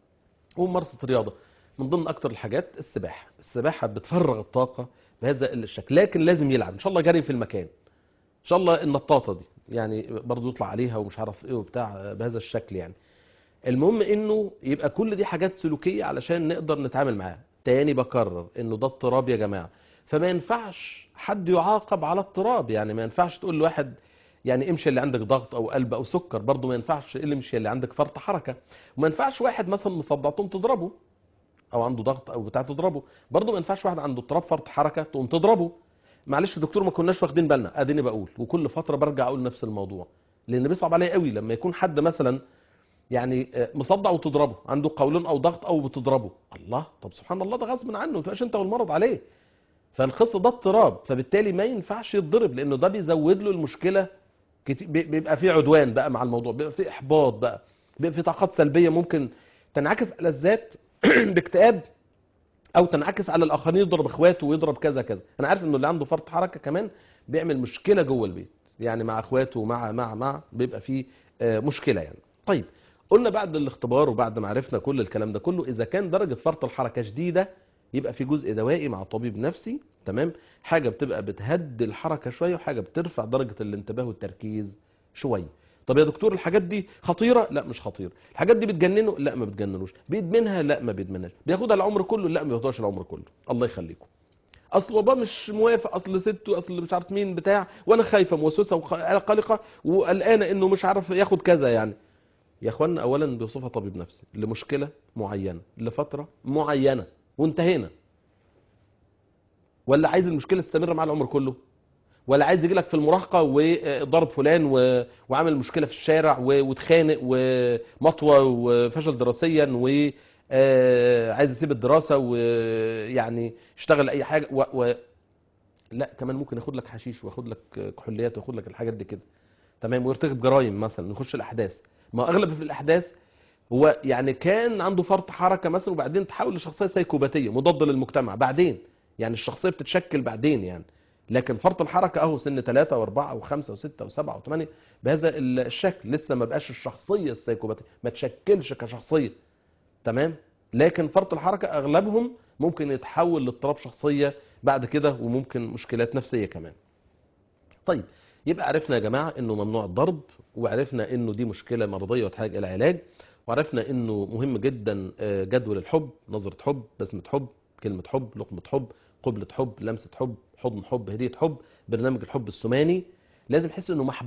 وممارسه الرياضه من ضمن اكتر الحاجات السباحه. السباحه بتفرغ الطاقه بهذا الشكل، لكن لازم يلعب ان شاء الله جري في المكان، ان شاء الله النطاطه دي يعني برضه يطلع عليها ومش عارف ايه وبتاع بهذا الشكل يعني. المهم انه يبقى كل دي حاجات سلوكيه علشان نقدر نتعامل معاها. تاني بكرر انه ده اضطراب يا جماعه، فما ينفعش حد يعاقب على اضطراب. يعني ما ينفعش تقول لواحد يعني امشي اللي عندك ضغط او قلب او سكر، برضه ما ينفعش اللي امشي اللي عندك فرط حركه. وما ينفعش واحد مثلا مصدع تقوم تضربه، او عنده ضغط او بتاع تضربه. برضه ما ينفعش واحد عنده اضطراب فرط حركه تقوم تضربه. معلش يا دكتور ما كناش واخدين بالنا، اديني بقول وكل فتره برجع اقول نفس الموضوع، لان بيصعب عليا قوي لما يكون حد مثلا يعني آه، مصدع وتضربه، عنده قولون او ضغط او بتضربه. الله، طب سبحان الله ده غصب عنه، ما تبقاش انت والمرض عليه. فالخص ده اضطراب، فبالتالي ما ينفعش يتضرب لانه ده بيزود له المشكله كتير. بي- بيبقى في عدوان بقى مع الموضوع، بيبقى في احباط بقى، بيبقى في طاقات سلبيه ممكن تنعكس على الذات باكتئاب، او تنعكس على الاخرين يضرب اخواته ويضرب كذا كذا. انا عارف انه اللي عنده فرط حركه كمان بيعمل مشكله جوه البيت، يعني مع اخواته ومع مع مع بيبقى فيه آه، مشكله يعني. طيب، قلنا بعد الاختبار وبعد ما عرفنا كل الكلام ده كله، اذا كان درجه فرط الحركه شديده يبقى في جزء دوائي مع طبيب نفسي. تمام. حاجه بتبقى بتهدي الحركه شويه وحاجه بترفع درجه الانتباه والتركيز شويه. طب يا دكتور الحاجات دي خطيره؟ لا مش خطيره. الحاجات دي بتجننه؟ لا ما بتجننوش. بيدمنها؟ لا ما بيدمنهاش. بياخدها العمر كله؟ لا ما بياخدهاش العمر كله. الله يخليكم. اصل بابا مش موافق، اصل سته، اصل مش عارف مين بتاع، وانا خايفه موسوسه وقلقه وقلقانه انه مش عارف ياخد كذا يعني. يا اخوانا اولا بيوصفها طبيب نفسي لمشكله معينه لفتره معينه وانتهينا. ولا عايز المشكله تستمر مع العمر كله؟ ولا عايز يجي لك في المراهقه وضرب فلان و... وعامل مشكله في الشارع و... واتخانق ومطوه وفشل دراسيا وعايز يسيب الدراسه ويعني يشتغل اي حاجه و... و... لا كمان ممكن ياخد لك حشيش وياخد لك كحوليات وياخد لك الحاجات دي كده. تمام. ويرتكب جرائم مثلا، يخش الاحداث. ما اغلب في الاحداث هو يعني كان عنده فرط حركه مثلا وبعدين تحول لشخصيه سيكوباتيه مضاده للمجتمع بعدين، يعني الشخصيه بتتشكل بعدين يعني. لكن فرط الحركه اهو سن ثلاثة واربعة وخمسة وستة وسبعة وثمانية بهذا الشكل، لسه ما بقاش الشخصيه السيكوباتيه، ما تشكلش كشخصيه. تمام. لكن فرط الحركه اغلبهم ممكن يتحول لاضطراب شخصيه بعد كده، وممكن مشكلات نفسيه كمان. طيب، يبقى عرفنا يا جماعه انه ممنوع الضرب، وعرفنا انه دي مشكله مرضيه وتحتاج الى علاج، وعرفنا انه مهم جدا آه، جدول الحب، نظره حب، بسمه حب، كلمه حب، لقمه حب، قبله حب، لمسه حب، حضن حب، هديه حب، برنامج الحب الثماني. لازم يحس انه محبوب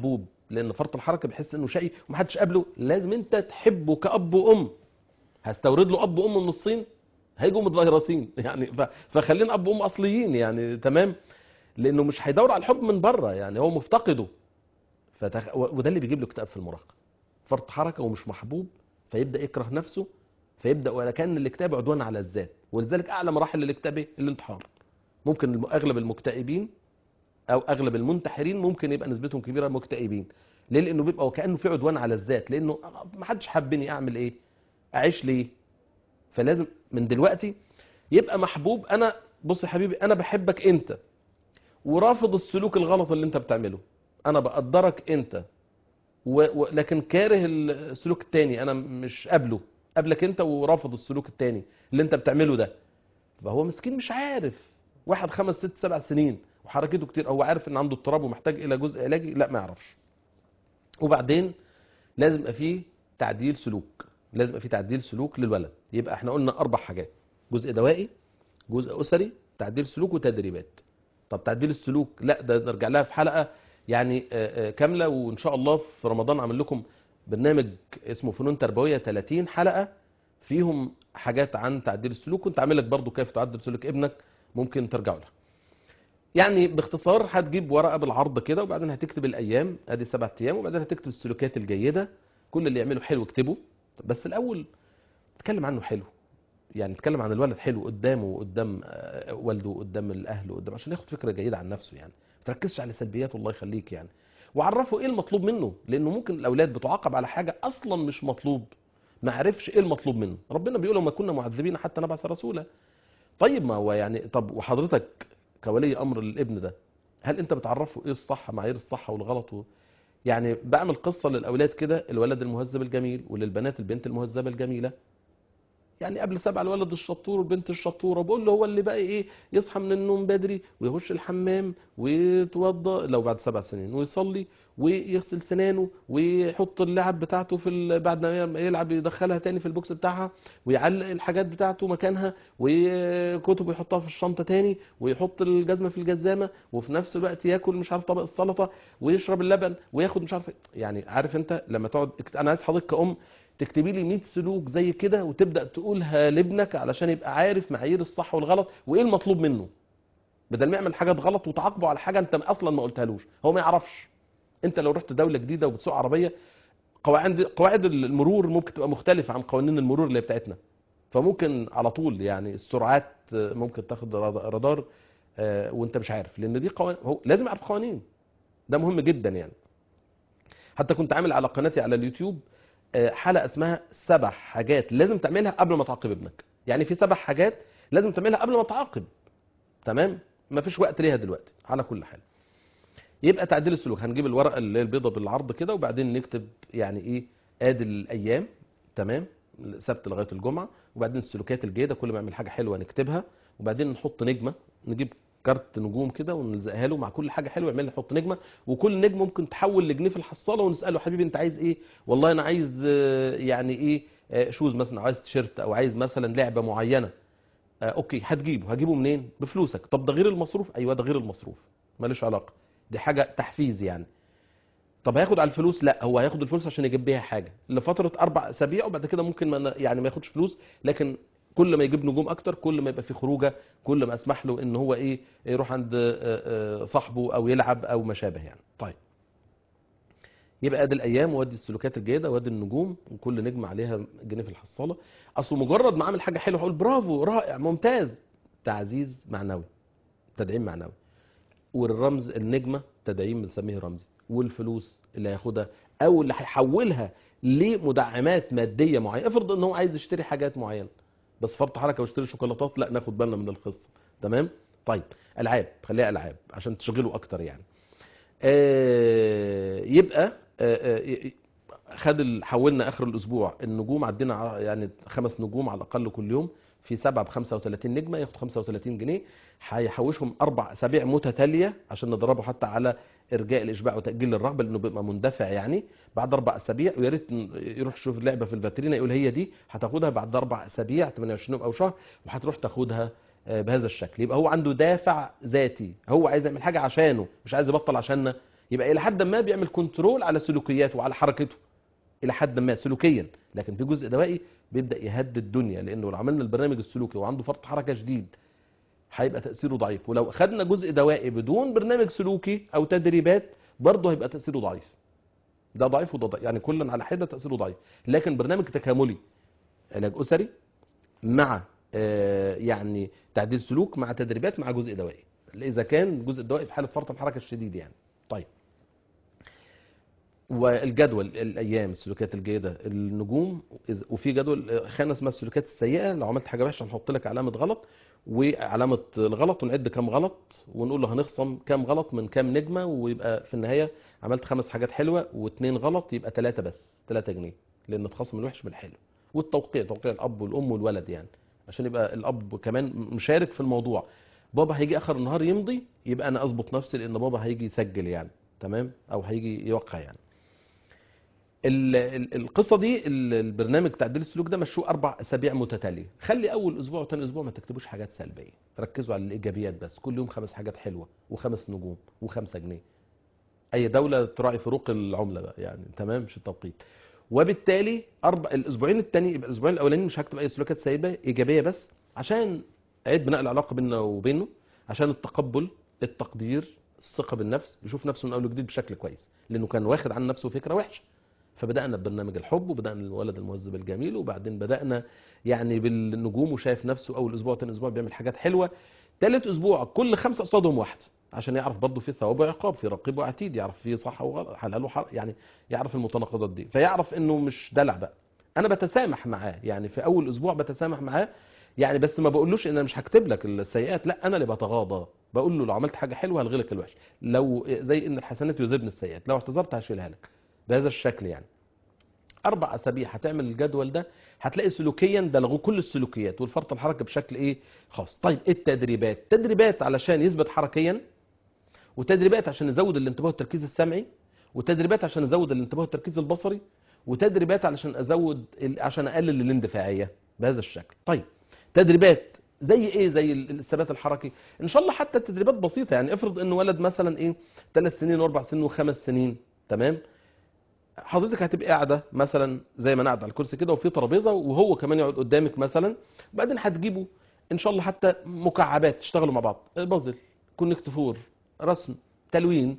لان فرط الحركه بيحس انه شقي ومحدش قابله، لازم انت تحبه كاب وام. هستورد له اب وام من الصين هيجوا متفيرسين يعني، ف- فخلينا اب وام اصليين يعني، تمام. لانه مش هيدور على الحب من بره، يعني هو مفتقده. فتخ... و- وده اللي بيجيب له اكتئاب في المراهقه، فرط حركه ومش محبوب، فيبدا يكره نفسه، فيبدا ولا كان الاكتئاب عدوان على الذات. ولذلك اعلى مراحل الاكتئاب إيه؟ الانتحار. ممكن الم- اغلب المكتئبين او اغلب المنتحرين ممكن يبقى نسبتهم كبيره مكتئبين. ليه؟ لانه بيبقى وكانه في عدوان على الذات، لانه ما حدش حبني، اعمل ايه؟ اعيش ليه؟ فلازم من دلوقتي يبقى محبوب. انا بص يا حبيبي، انا بحبك انت ورافض السلوك الغلط اللي انت بتعمله. انا بقدرك انت و... و... لكن كاره السلوك التاني، انا مش قابله. قابلك انت ورافض السلوك التاني اللي انت بتعمله ده. فهو مسكين مش عارف. واحد خمس ست سبع سنين وحركته كتير، هو عارف ان عنده اضطراب ومحتاج الى جزء علاجي؟ لا، ما يعرفش. وبعدين لازم يبقى فيه تعديل سلوك. لازم يبقى فيه تعديل سلوك للولد. يبقى احنا قلنا اربع حاجات: جزء دوائي، جزء اسري، تعديل سلوك، وتدريبات. طب تعديل السلوك لا، ده نرجع لها في حلقه يعني آه، آه، كامله. وان شاء الله في رمضان اعمل لكم برنامج اسمه فنون تربويه ثلاثين حلقه فيهم حاجات عن تعديل السلوك. كنت عامل لك برضو كيف تعدل سلوك ابنك، ممكن ترجعوا لها. يعني باختصار هتجيب ورقه بالعرض كده، وبعدين هتكتب الايام، ادي سبع ايام، وبعدين هتكتب السلوكيات الجيده. كل اللي يعمله حلو اكتبه، بس الاول اتكلم عنه حلو. يعني اتكلم عن الولد حلو قدامه وقدام آه، والده وقدام الاهل وقدام، عشان ياخد فكره جيده عن نفسه يعني. ما تركزش على سلبياته، الله يخليك يعني. وعرفه ايه المطلوب منه، لانه ممكن الاولاد بتعاقب على حاجه اصلا مش مطلوب. ما عرفش ايه المطلوب منه. ربنا بيقول وما كنا معذبين حتى نبعث رسولا. طيب ما هو يعني، طب وحضرتك كولي امر للابن ده، هل انت بتعرفه ايه الصح، معايير الصح والغلط و... يعني بعمل قصه للاولاد كده: الولد المهذب الجميل، وللبنات البنت المهذبه الجميله. يعني قبل سبعة الولد الشطور والبنت الشطوره، بقول له هو اللي بقى ايه، يصحى من النوم بدري ويخش الحمام ويتوضا لو بعد سبع سنين، ويصلي ويغسل سنانه ويحط اللعب بتاعته في ال... بعد ما يلعب يدخلها تاني في البوكس بتاعها، ويعلق الحاجات بتاعته مكانها، وكتبه يحطها في الشنطه تاني، ويحط الجزمه في الجزامه، وفي نفس الوقت ياكل مش عارف طبق السلطه، ويشرب اللبن، وياخد مش عارف إيه. يعني عارف انت لما تقعد، انا عايز حضرتك كأم تكتبي لي مية سلوك زي كده، وتبدا تقولها لابنك علشان يبقى عارف معايير الصح والغلط وايه المطلوب منه، بدل ما يعمل حاجات غلط وتعاقبه على حاجه انت اصلا ما قلتهالوش، هو ما يعرفش. انت لو رحت دوله جديده وبتسوق عربيه، قواعد قواعد المرور ممكن تبقى مختلفه عن قوانين المرور اللي بتاعتنا. فممكن على طول يعني السرعات ممكن تاخد رادار آه، وانت مش عارف، لان دي قوانين. هو لازم يعرف قوانين، ده مهم جدا يعني. حتى كنت عامل على قناتي على اليوتيوب آه، حلقه اسمها سبع حاجات لازم تعملها قبل ما تعاقب ابنك. يعني في سبع حاجات لازم تعملها قبل ما تعاقب، تمام. مفيش وقت ليها دلوقتي على كل حال. يبقى تعديل السلوك، هنجيب الورقه اللي هي البيضه بالعرض كده، وبعدين نكتب يعني ايه، ادي الايام، تمام، سبت لغايه الجمعه، وبعدين السلوكيات الجيده، كل ما يعمل حاجه حلوه نكتبها، وبعدين نحط نجمه، نجيب كارت نجوم كده ونلزقها له مع كل حاجه حلوه يعمل نحط نجمه. وكل نجم ممكن تحول لجنيه في الحصاله، ونساله حبيبي انت عايز ايه؟ والله انا عايز آه، يعني ايه، آه، شوز مثلا، أو عايز تيشيرت، او عايز مثلا لعبه معينه. آه اوكي، هتجيبه هجيبه منين؟ بفلوسك. طب ده غير المصروف؟ ايوه ده غير المصروف، ماليش علاقه، دي حاجه تحفيز يعني. طب هياخد على الفلوس؟ لا، هو هياخد الفلوس عشان يجيب بيها حاجه لفتره اربع اسابيع، وبعد كده ممكن ما يعني ما ياخدش فلوس. لكن كل ما يجيب نجوم اكتر، كل ما يبقى في خروجه، كل ما اسمح له ان هو ايه، يروح عند آه، آه، صاحبه او يلعب او ما شابه يعني. طيب، يبقى ادي الايام، وادي السلوكيات الجيده، وادي النجوم، وكل نجمه عليها جنيه في الحصاله. اصل مجرد ما اعمل حاجه حلوه هقول برافو، رائع، ممتاز. تعزيز معنوي، تدعيم معنوي. والرمز النجمه تدعيم بنسميه رمزي. والفلوس اللي هياخدها او اللي هيحولها لمدعمات ماديه معينه، افرض ان هو عايز يشتري حاجات معينه بس فرط حركه ويشتري شوكولاتات، لا ناخد بالنا من القصه، تمام. طيب، العاب، خليها العاب عشان تشغله اكتر يعني. آه يبقى آه آه خد ال- حولنا اخر الاسبوع النجوم، عدينا ع- يعني خمس نجوم على الاقل كل يوم، في سبعه ب خمسة وثلاثين نجمه، ياخد خمسة وثلاثين جنيه. هيحوشهم اربع اسابيع متتاليه عشان نضربه حتى على ارجاء الاشباع وتاجيل الرغبه، لانه بيبقى مندفع يعني. بعد اربع اسابيع، ويا ريت ن- يروح يشوف اللعبه في الفاترينا يقول هي دي، هتاخدها بعد اربع اسابيع ثمانية وعشرين يوم او شهر، وهتروح تاخدها آه، بهذا الشكل. يبقى هو عنده دافع ذاتي، هو عايز يعمل حاجه عشانه، مش عايز يبطل عشاننا. يبقى الى حد ما بيعمل كنترول على سلوكياته وعلى حركته الى حد ما سلوكيا، لكن في جزء دوائي بيبدا يهدد الدنيا، لانه لو عملنا البرنامج السلوكي وعنده فرط حركه شديد هيبقى تاثيره ضعيف، ولو خدنا جزء دوائي بدون برنامج سلوكي او تدريبات برضه هيبقى تاثيره ضعيف. ده ضعيف وده ضعيف، يعني كلا على حده تاثيره ضعيف. لكن برنامج تكاملي، علاج اسري مع آه يعني تعديل سلوك مع تدريبات مع جزء دوائي، اذا كان الجزء الدوائي في حاله فرط الحركه الشديد يعني. طيب، والجدول الايام، السلوكيات الجيده، النجوم، وفي جدول خانه اسمها السلوكيات السيئه، لو عملت حاجه وحشه هنحط لك علامه غلط وعلامه الغلط ونعد كام غلط ونقول له هنخصم كام غلط من كام نجمه، ويبقى في النهايه عملت خمس حاجات حلوه واثنين غلط يبقى ثلاثه بس، ثلاثة جنيه، لان اتخصم الوحش بالحلو. والتوقيع، توقيع الاب والام والولد يعني، عشان يبقى الاب كمان مشارك في الموضوع. بابا هيجي اخر النهار يمضي يبقى انا اظبط نفسي، لان بابا هيجي يسجل يعني، تمام، او هيجي يوقع يعني. القصه دي البرنامج تعديل السلوك ده مشوه اربع اسابيع متتاليه. خلي اول اسبوع وثاني اسبوع ما تكتبوش حاجات سلبيه، ركزوا على الايجابيات بس. كل يوم خمس حاجات حلوه وخمس نجوم وخمسة جنيه. اي دوله تراعي فروق العمله بقى يعني، تمام، مش التوقيت. وبالتالي اربع الاسبوعين الثاني يبقى الاسبوعين الاولانيين مش هكتب اي سلوكات سلبيه، ايجابيه بس، عشان اعيد بناء العلاقه بيننا وبينه، عشان التقبل، التقدير، الثقه بالنفس، يشوف نفسه من اول وجديد بشكل كويس، لانه كان واخد عن نفسه فكره وحشه. فبدانا ببرنامج الحب، وبدانا الولد المهذب الجميل، وبعدين بدانا يعني بالنجوم، وشايف نفسه اول اسبوع ثاني اسبوع بيعمل حاجات حلوه. ثالث اسبوع كل خمسه قصادهم واحده، عشان يعرف برضه في ثواب وعقاب، في رقيب وعتيد، يعرف في صح وغلط، حلال وحرام، يعني يعرف المتناقضات دي، فيعرف انه مش دلع بقى. انا بتسامح معاه يعني، في اول اسبوع بتسامح معاه يعني، بس ما بقولوش ان انا مش هكتب لك السيئات، لا، انا اللي بتغاضى، بقول له لو عملت حاجه حلوه هلغي لك الوحش، لو زي ان الحسنات يذهبن السيئات، لو اعتذرت هشيلها لك، بهذا الشكل يعني. اربع اسابيع هتعمل الجدول ده، هتلاقي سلوكيا ده لغوا كل السلوكيات والفرط الحركه بشكل ايه خاص. طيب، التدريبات، تدريبات علشان يثبت حركيا، وتدريبات عشان نزود الانتباه والتركيز السمعي، وتدريبات عشان نزود الانتباه والتركيز البصري، وتدريبات علشان ازود عشان اقلل الاندفاعيه بهذا الشكل. طيب، تدريبات زي ايه؟ زي الثبات الحركي ان شاء الله، حتى التدريبات بسيطه يعني. افرض ان ولد مثلا ايه ثلاث سنين واربع سنين وخمس سنين، تمام، حضرتك هتبقى قاعده مثلا زي ما انا قاعد على الكرسي كده، وفي ترابيزه وهو كمان يقعد قدامك مثلا، وبعدين هتجيبوا ان شاء الله حتى مكعبات تشتغلوا مع بعض، بازل، كونكت فور، رسم، تلوين،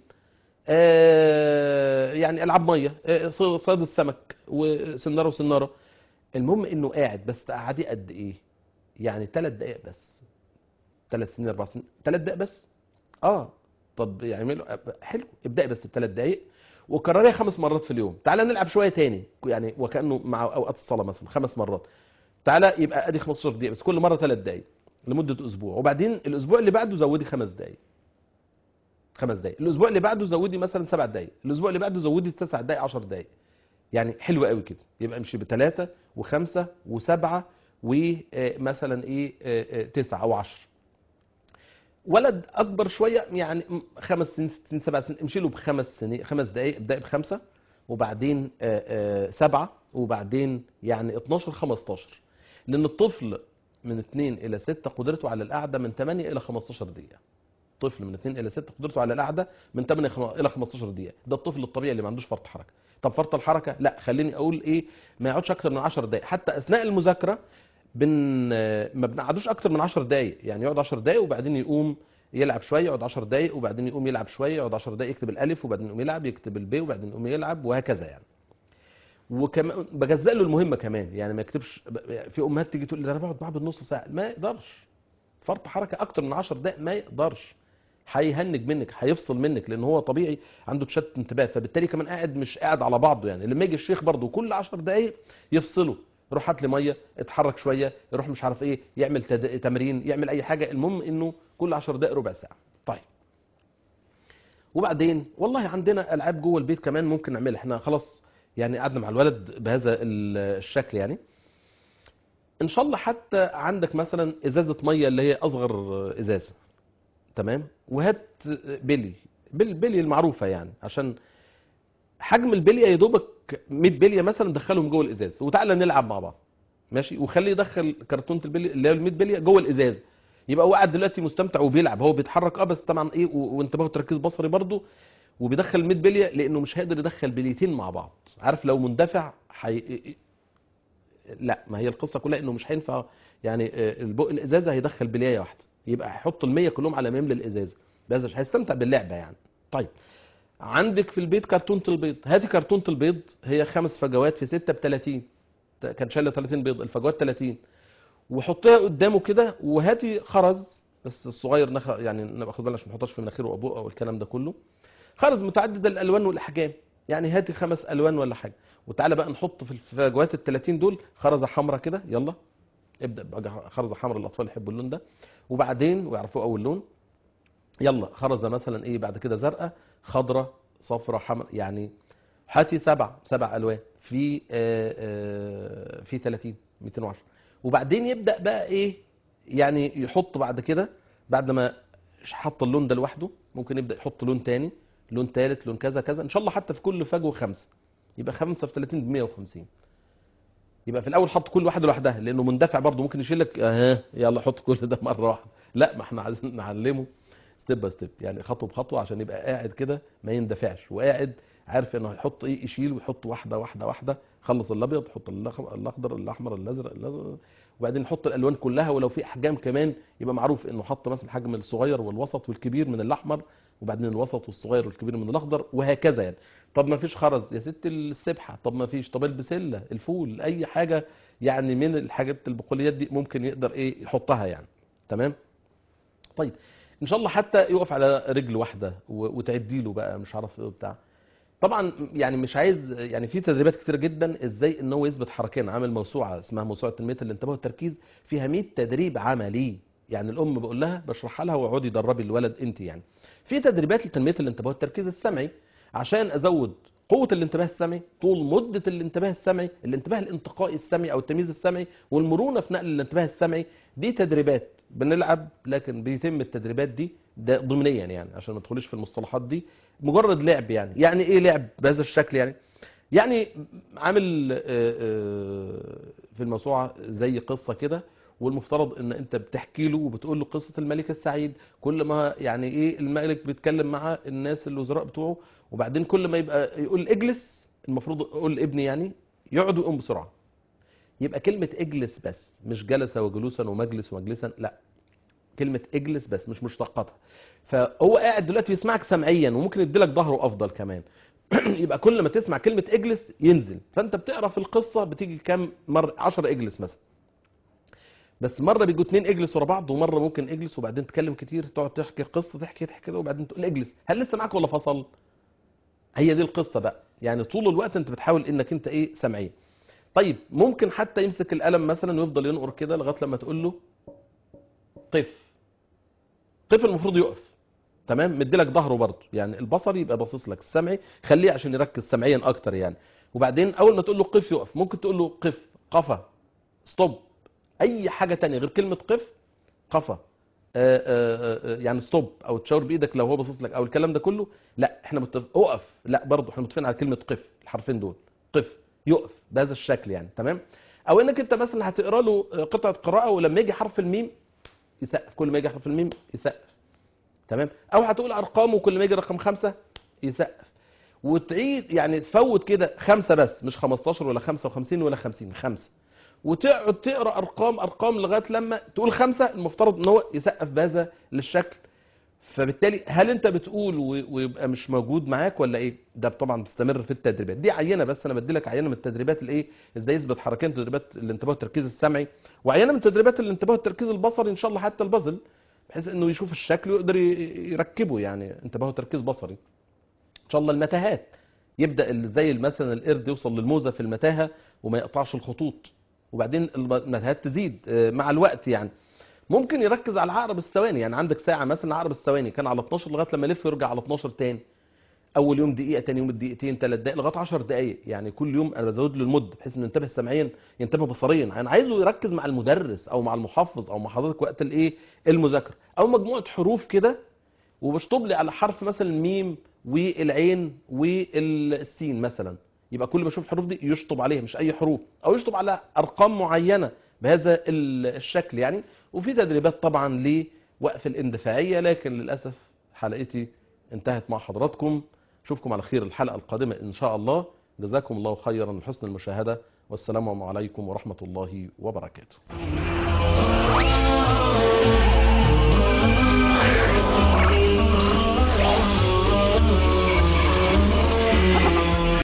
آه يعني العاب ميه، آه صيد السمك، وسناره وسناره. المهم انه قاعد، بس قعديه قد ايه؟ يعني ثلاث دقائق بس. ثلاث سنين اربع سنين ثلاث دقائق بس. اه طب يعملوا حلو، ابدأي بس بثلاث دقائق، وكرريها خمس مرات في اليوم. تعالى نلعب شويه تاني يعني، وكانه مع اوقات الصلاه مثلا خمس مرات. تعالى يبقى ادي خمستاشر دقيقه بس، كل مره ثلاث دقائق لمده اسبوع، وبعدين الاسبوع اللي بعده زودي خمس دقائق. خمس دقائق الاسبوع اللي بعده زودي مثلا سبع دقائق، الاسبوع اللي بعده زودي تسع دقائق، عشر دقائق. يعني حلو قوي كده. يبقى امشي بثلاثه وخمسه وسبعه ومثلا ايه تسعه او عشره. ولد اكبر شويه يعني خمس سنين ست سنين سبع سنين، امشي له بخمس سنين خمس دقائق، ابدأي بخمسه، وبعدين آآ آآ سبعه، وبعدين يعني اتناشر خمستاشر. لان الطفل من اتنين الى ستة قدرته على القعده من تمانية الى خمستاشر دقيقه. طفل من اتنين الى ستة قدرته على القعده من تمانية الى خمستاشر دقيقه، ده الطفل الطبيعي اللي ما عندوش فرط حركه. طب فرط الحركه، لا، خليني اقول ايه، ما يقعدش اكتر من عشر دقائق. حتى اثناء المذاكره بن ما بنقعدوش اكتر من عشر دقائق، يعني يقعد عشر دقائق وبعدين يقوم يلعب شويه، يقعد عشر دقائق وبعدين يقوم يلعب شويه، يقعد عشر دقائق يكتب الالف وبعدين يقوم يلعب، يكتب الب وبعدين يقوم يلعب، وهكذا يعني. وكمان بجزأ له المهمه كمان، يعني ما يكتبش. في امهات تيجي تقول لي ده انا بقعد معاه بالنص ساعه، ما يقدرش. فرط حركه اكتر من عشر دقائق ما يقدرش، هيهنج منك، هيفصل منك، لان هو طبيعي عنده تشتت انتباه، فبالتالي كمان قاعد مش قاعد على بعضه يعني. لما يجي الشيخ برضه كل عشر دقائق يفصله، روح هات لي ميه، اتحرك شويه، يروح مش عارف ايه، يعمل تد... تمرين، يعمل اي حاجه، المهم انه كل عشر دقائق ربع ساعه. طيب، وبعدين والله عندنا العاب جوه البيت كمان ممكن نعملها. احنا خلاص يعني قعدنا مع الولد بهذا الشكل يعني. ان شاء الله حتى عندك مثلا ازازه ميه اللي هي اصغر ازازه، تمام، وهات بلي بل بلي المعروفه يعني، عشان حجم البليه يا دوبك مية بليه مثلا، دخلهم جوه الازاز وتعالى نلعب مع بعض، ماشي، وخليه يدخل كرتونه البلي اللي هي ال مية بليه جوه الازاز. يبقى هو قاعد دلوقتي مستمتع وبيلعب، هو بيتحرك اه بس طبعا ايه، وانتباه وتركيز بصري برضه، وبيدخل مية بليه لانه مش هيقدر يدخل بليتين مع بعض. عارف لو مندفع حي... لا، ما هي القصه كلها انه مش هينفع يعني البق الازازه هيدخل بليه واحده، يبقى هيحط ال مية كلهم على ما يملى الازازه، بس مش هيستمتع باللعبه يعني. طيب عندك في البيت كرتونه البيض، هاتي كرتونه البيض هي خمس فجوات في ستة ب تلاتين، كان شايله تلاتين بيض، الفجوات تلاتين، وحطيها قدامه كده، وهاتي خرز بس الصغير نخ... يعني ناخد بالنا عشان ما نحطهاش في مناخيره وابوه او الكلام ده كله، خرز متعدد الالوان والاحجام، يعني هاتي خمس الوان ولا حاجه، وتعالى بقى نحط في الفجوات ال تلاتين دول خرزه حمراء كده، يلا ابدا بقى خرزه حمراء، الاطفال يحبوا اللون ده وبعدين ويعرفوا اول لون، يلا خرزه مثلا ايه بعد كده زرقاء خضراء صفراء حمراء، يعني هاتي سبع سبع الوان في آآ آآ في تلاتين ميتين وعشرة، وبعدين يبدا بقى ايه يعني يحط بعد كده، بعد ما حط اللون ده لوحده ممكن يبدا يحط لون تاني، لون تالت، لون كذا كذا، ان شاء الله حتى في كل فجوه خمسه، يبقى خمسه في تلاتين ب مية وخمسين. يبقى في الاول حط كل واحده لوحدها لانه مندفع برضه، ممكن يشيل لك اه يلا حط كل ده مره واحده، لا ما احنا عايزين نعلمه ستيب باي ستيب، يعني خطوه بخطوه عشان يبقى قاعد كده ما يندفعش، وقاعد عارف انه هيحط ايه، يشيل ويحط واحده واحده واحده، خلص الابيض حط الاخضر الاحمر الازرق الازرق، وبعدين يحط الالوان كلها، ولو في احجام كمان يبقى معروف انه حط مثلا الحجم الصغير والوسط والكبير من الاحمر، وبعدين الوسط والصغير والكبير من الاخضر، وهكذا يعني. طب ما فيش خرز يا ست السبحه، طب ما فيش، طب البسله الفول اي حاجه يعني من الحاجات البقوليات دي ممكن يقدر ايه يحطها يعني. تمام. طيب ان شاء الله حتى يقف على رجل واحده وتعدي له بقى مش عارف ايه بتاع. طبعا يعني مش عايز يعني في تدريبات كتير جدا ازاي ان هو يثبت حركيا، عامل موسوعه اسمها موسوعه تنميه الانتباه والتركيز، فيها مية تدريب عملي، يعني الام بقول لها بشرحها لها واقعدي دربي الولد انت يعني. في تدريبات لتنميه الانتباه والتركيز السمعي عشان ازود قوه الانتباه السمعي طول مده الانتباه السمعي، الانتباه الانتقائي السمعي او التمييز السمعي، والمرونه في نقل الانتباه السمعي. دي تدريبات بنلعب، لكن بيتم التدريبات دي ده ضمنيا يعني عشان ما تدخليش في المصطلحات دي، مجرد لعب يعني. يعني ايه لعب بهذا الشكل يعني؟ يعني عامل آه، آه، في الموسوعه زي قصه كده، والمفترض ان انت بتحكي له وبتقول له قصه الملك السعيد، كل ما يعني ايه الملك بيتكلم مع الناس الوزراء بتوعه، وبعدين كل ما يبقى يقول اجلس، المفروض يقول لابني يعني يقعد ويقوم بسرعه. يبقى كلمه اجلس بس، مش جلس وجلوسا ومجلس ومجلسا، لا، كلمه اجلس بس مش مشتقاتها. فهو قاعد دلوقتي بيسمعك سمعيا وممكن يديلك ظهره افضل كمان. يبقى كل ما تسمع كلمه اجلس ينزل، فانت بتقرا في القصه بتيجي كام مره، عشرة اجلس مثلا، بس مره بيجوا اتنين اجلس ورا بعض، ومره ممكن اجلس وبعدين تتكلم كتير تقعد تحكي القصه تحكي تحكي كده وبعدين تقول اجلس، هل لسه معاك ولا فصل؟ هي دي القصه بقى، يعني طول الوقت انت بتحاول انك انت ايه سمعيه. طيب ممكن حتى يمسك القلم مثلا ويفضل ينقر كده لغايه لما تقول له قف. قف المفروض يقف. تمام، مديلك ظهره برضه، يعني البصري يبقى باصص لك، السمعي خليه عشان يركز سمعيا اكتر يعني. وبعدين اول ما تقول له قف يقف، ممكن تقول له قف قفا ستوب، اي حاجه تانية غير كلمه قف قفا آه، آه، آه، يعني ستوب، او تشاور بايدك لو هو باصص لك او الكلام ده كله، لا احنا متفق اقف، لا برضه احنا متفقين على كلمه قف، الحرفين دول قف يقف بهذا الشكل يعني. تمام. او انك انت مثلا هتقرا له قطعه قراءه ولما يجي حرف الميم يسقف، كل ما يجي حرف الميم يسقف. تمام. او هتقول ارقام وكل ما يجي رقم خمسه يسقف، وتعيد يعني تفوت كده خمسه بس مش خمستاشر ولا خمسة وخمسين ولا خمسين، خمسه، وتقعد تقرا ارقام ارقام لغايه لما تقول خمسه، المفترض ان هو يسقف بهذا للشكل. فبالتالي هل انت بتقول و- ويبقى مش موجود معاك ولا ايه؟ ده طبعا بتستمر في التدريبات دي، عينه بس انا بدي لك عينه من التدريبات الايه ازاي يثبت حركين، تدريبات الانتباه والتركيز السمعي، وعينه من تدريبات الانتباه والتركيز البصري ان شاء الله حتى البازل، بحيث انه يشوف الشكل ويقدر ي- يركبه، يعني انتباه وتركيز بصري. ان شاء الله المتاهات، يبدا ال- زي مثلا القرد يوصل للموزه في المتاهه وما يقطعش الخطوط، وبعدين المتاهات تزيد آه، مع الوقت يعني. ممكن يركز على عقرب الثواني، يعني عندك ساعه مثلا عقرب الثواني كان على اتناشر لغايه لما يلف ويرجع على اتناشر تاني، اول يوم دقيقه، تاني يوم دقيقتين، ثلاث دقائق، لغايه عشر دقائق، يعني كل يوم انا بزود له المده بحيث انه ينتبه سمعيا ينتبه بصريا. انا عايزه يركز مع المدرس او مع المحفظ او مع حضرتك وقت الايه المذاكره، او مجموعه حروف كده وبشطب لي على حرف مثلا الميم والعين والسين مثلا، يبقى كل ما اشوف الحروف دي يشطب عليها، مش اي حروف، او يشطب على ارقام معينه بهذا ال- الشكل يعني. وفي تدريبات طبعا لوقف الاندفاعيه، لكن للاسف حلقتي انتهت مع حضراتكم. اشوفكم على خير الحلقه القادمه ان شاء الله. جزاكم الله خيرا لحسن المشاهده، والسلام عليكم ورحمه الله وبركاته.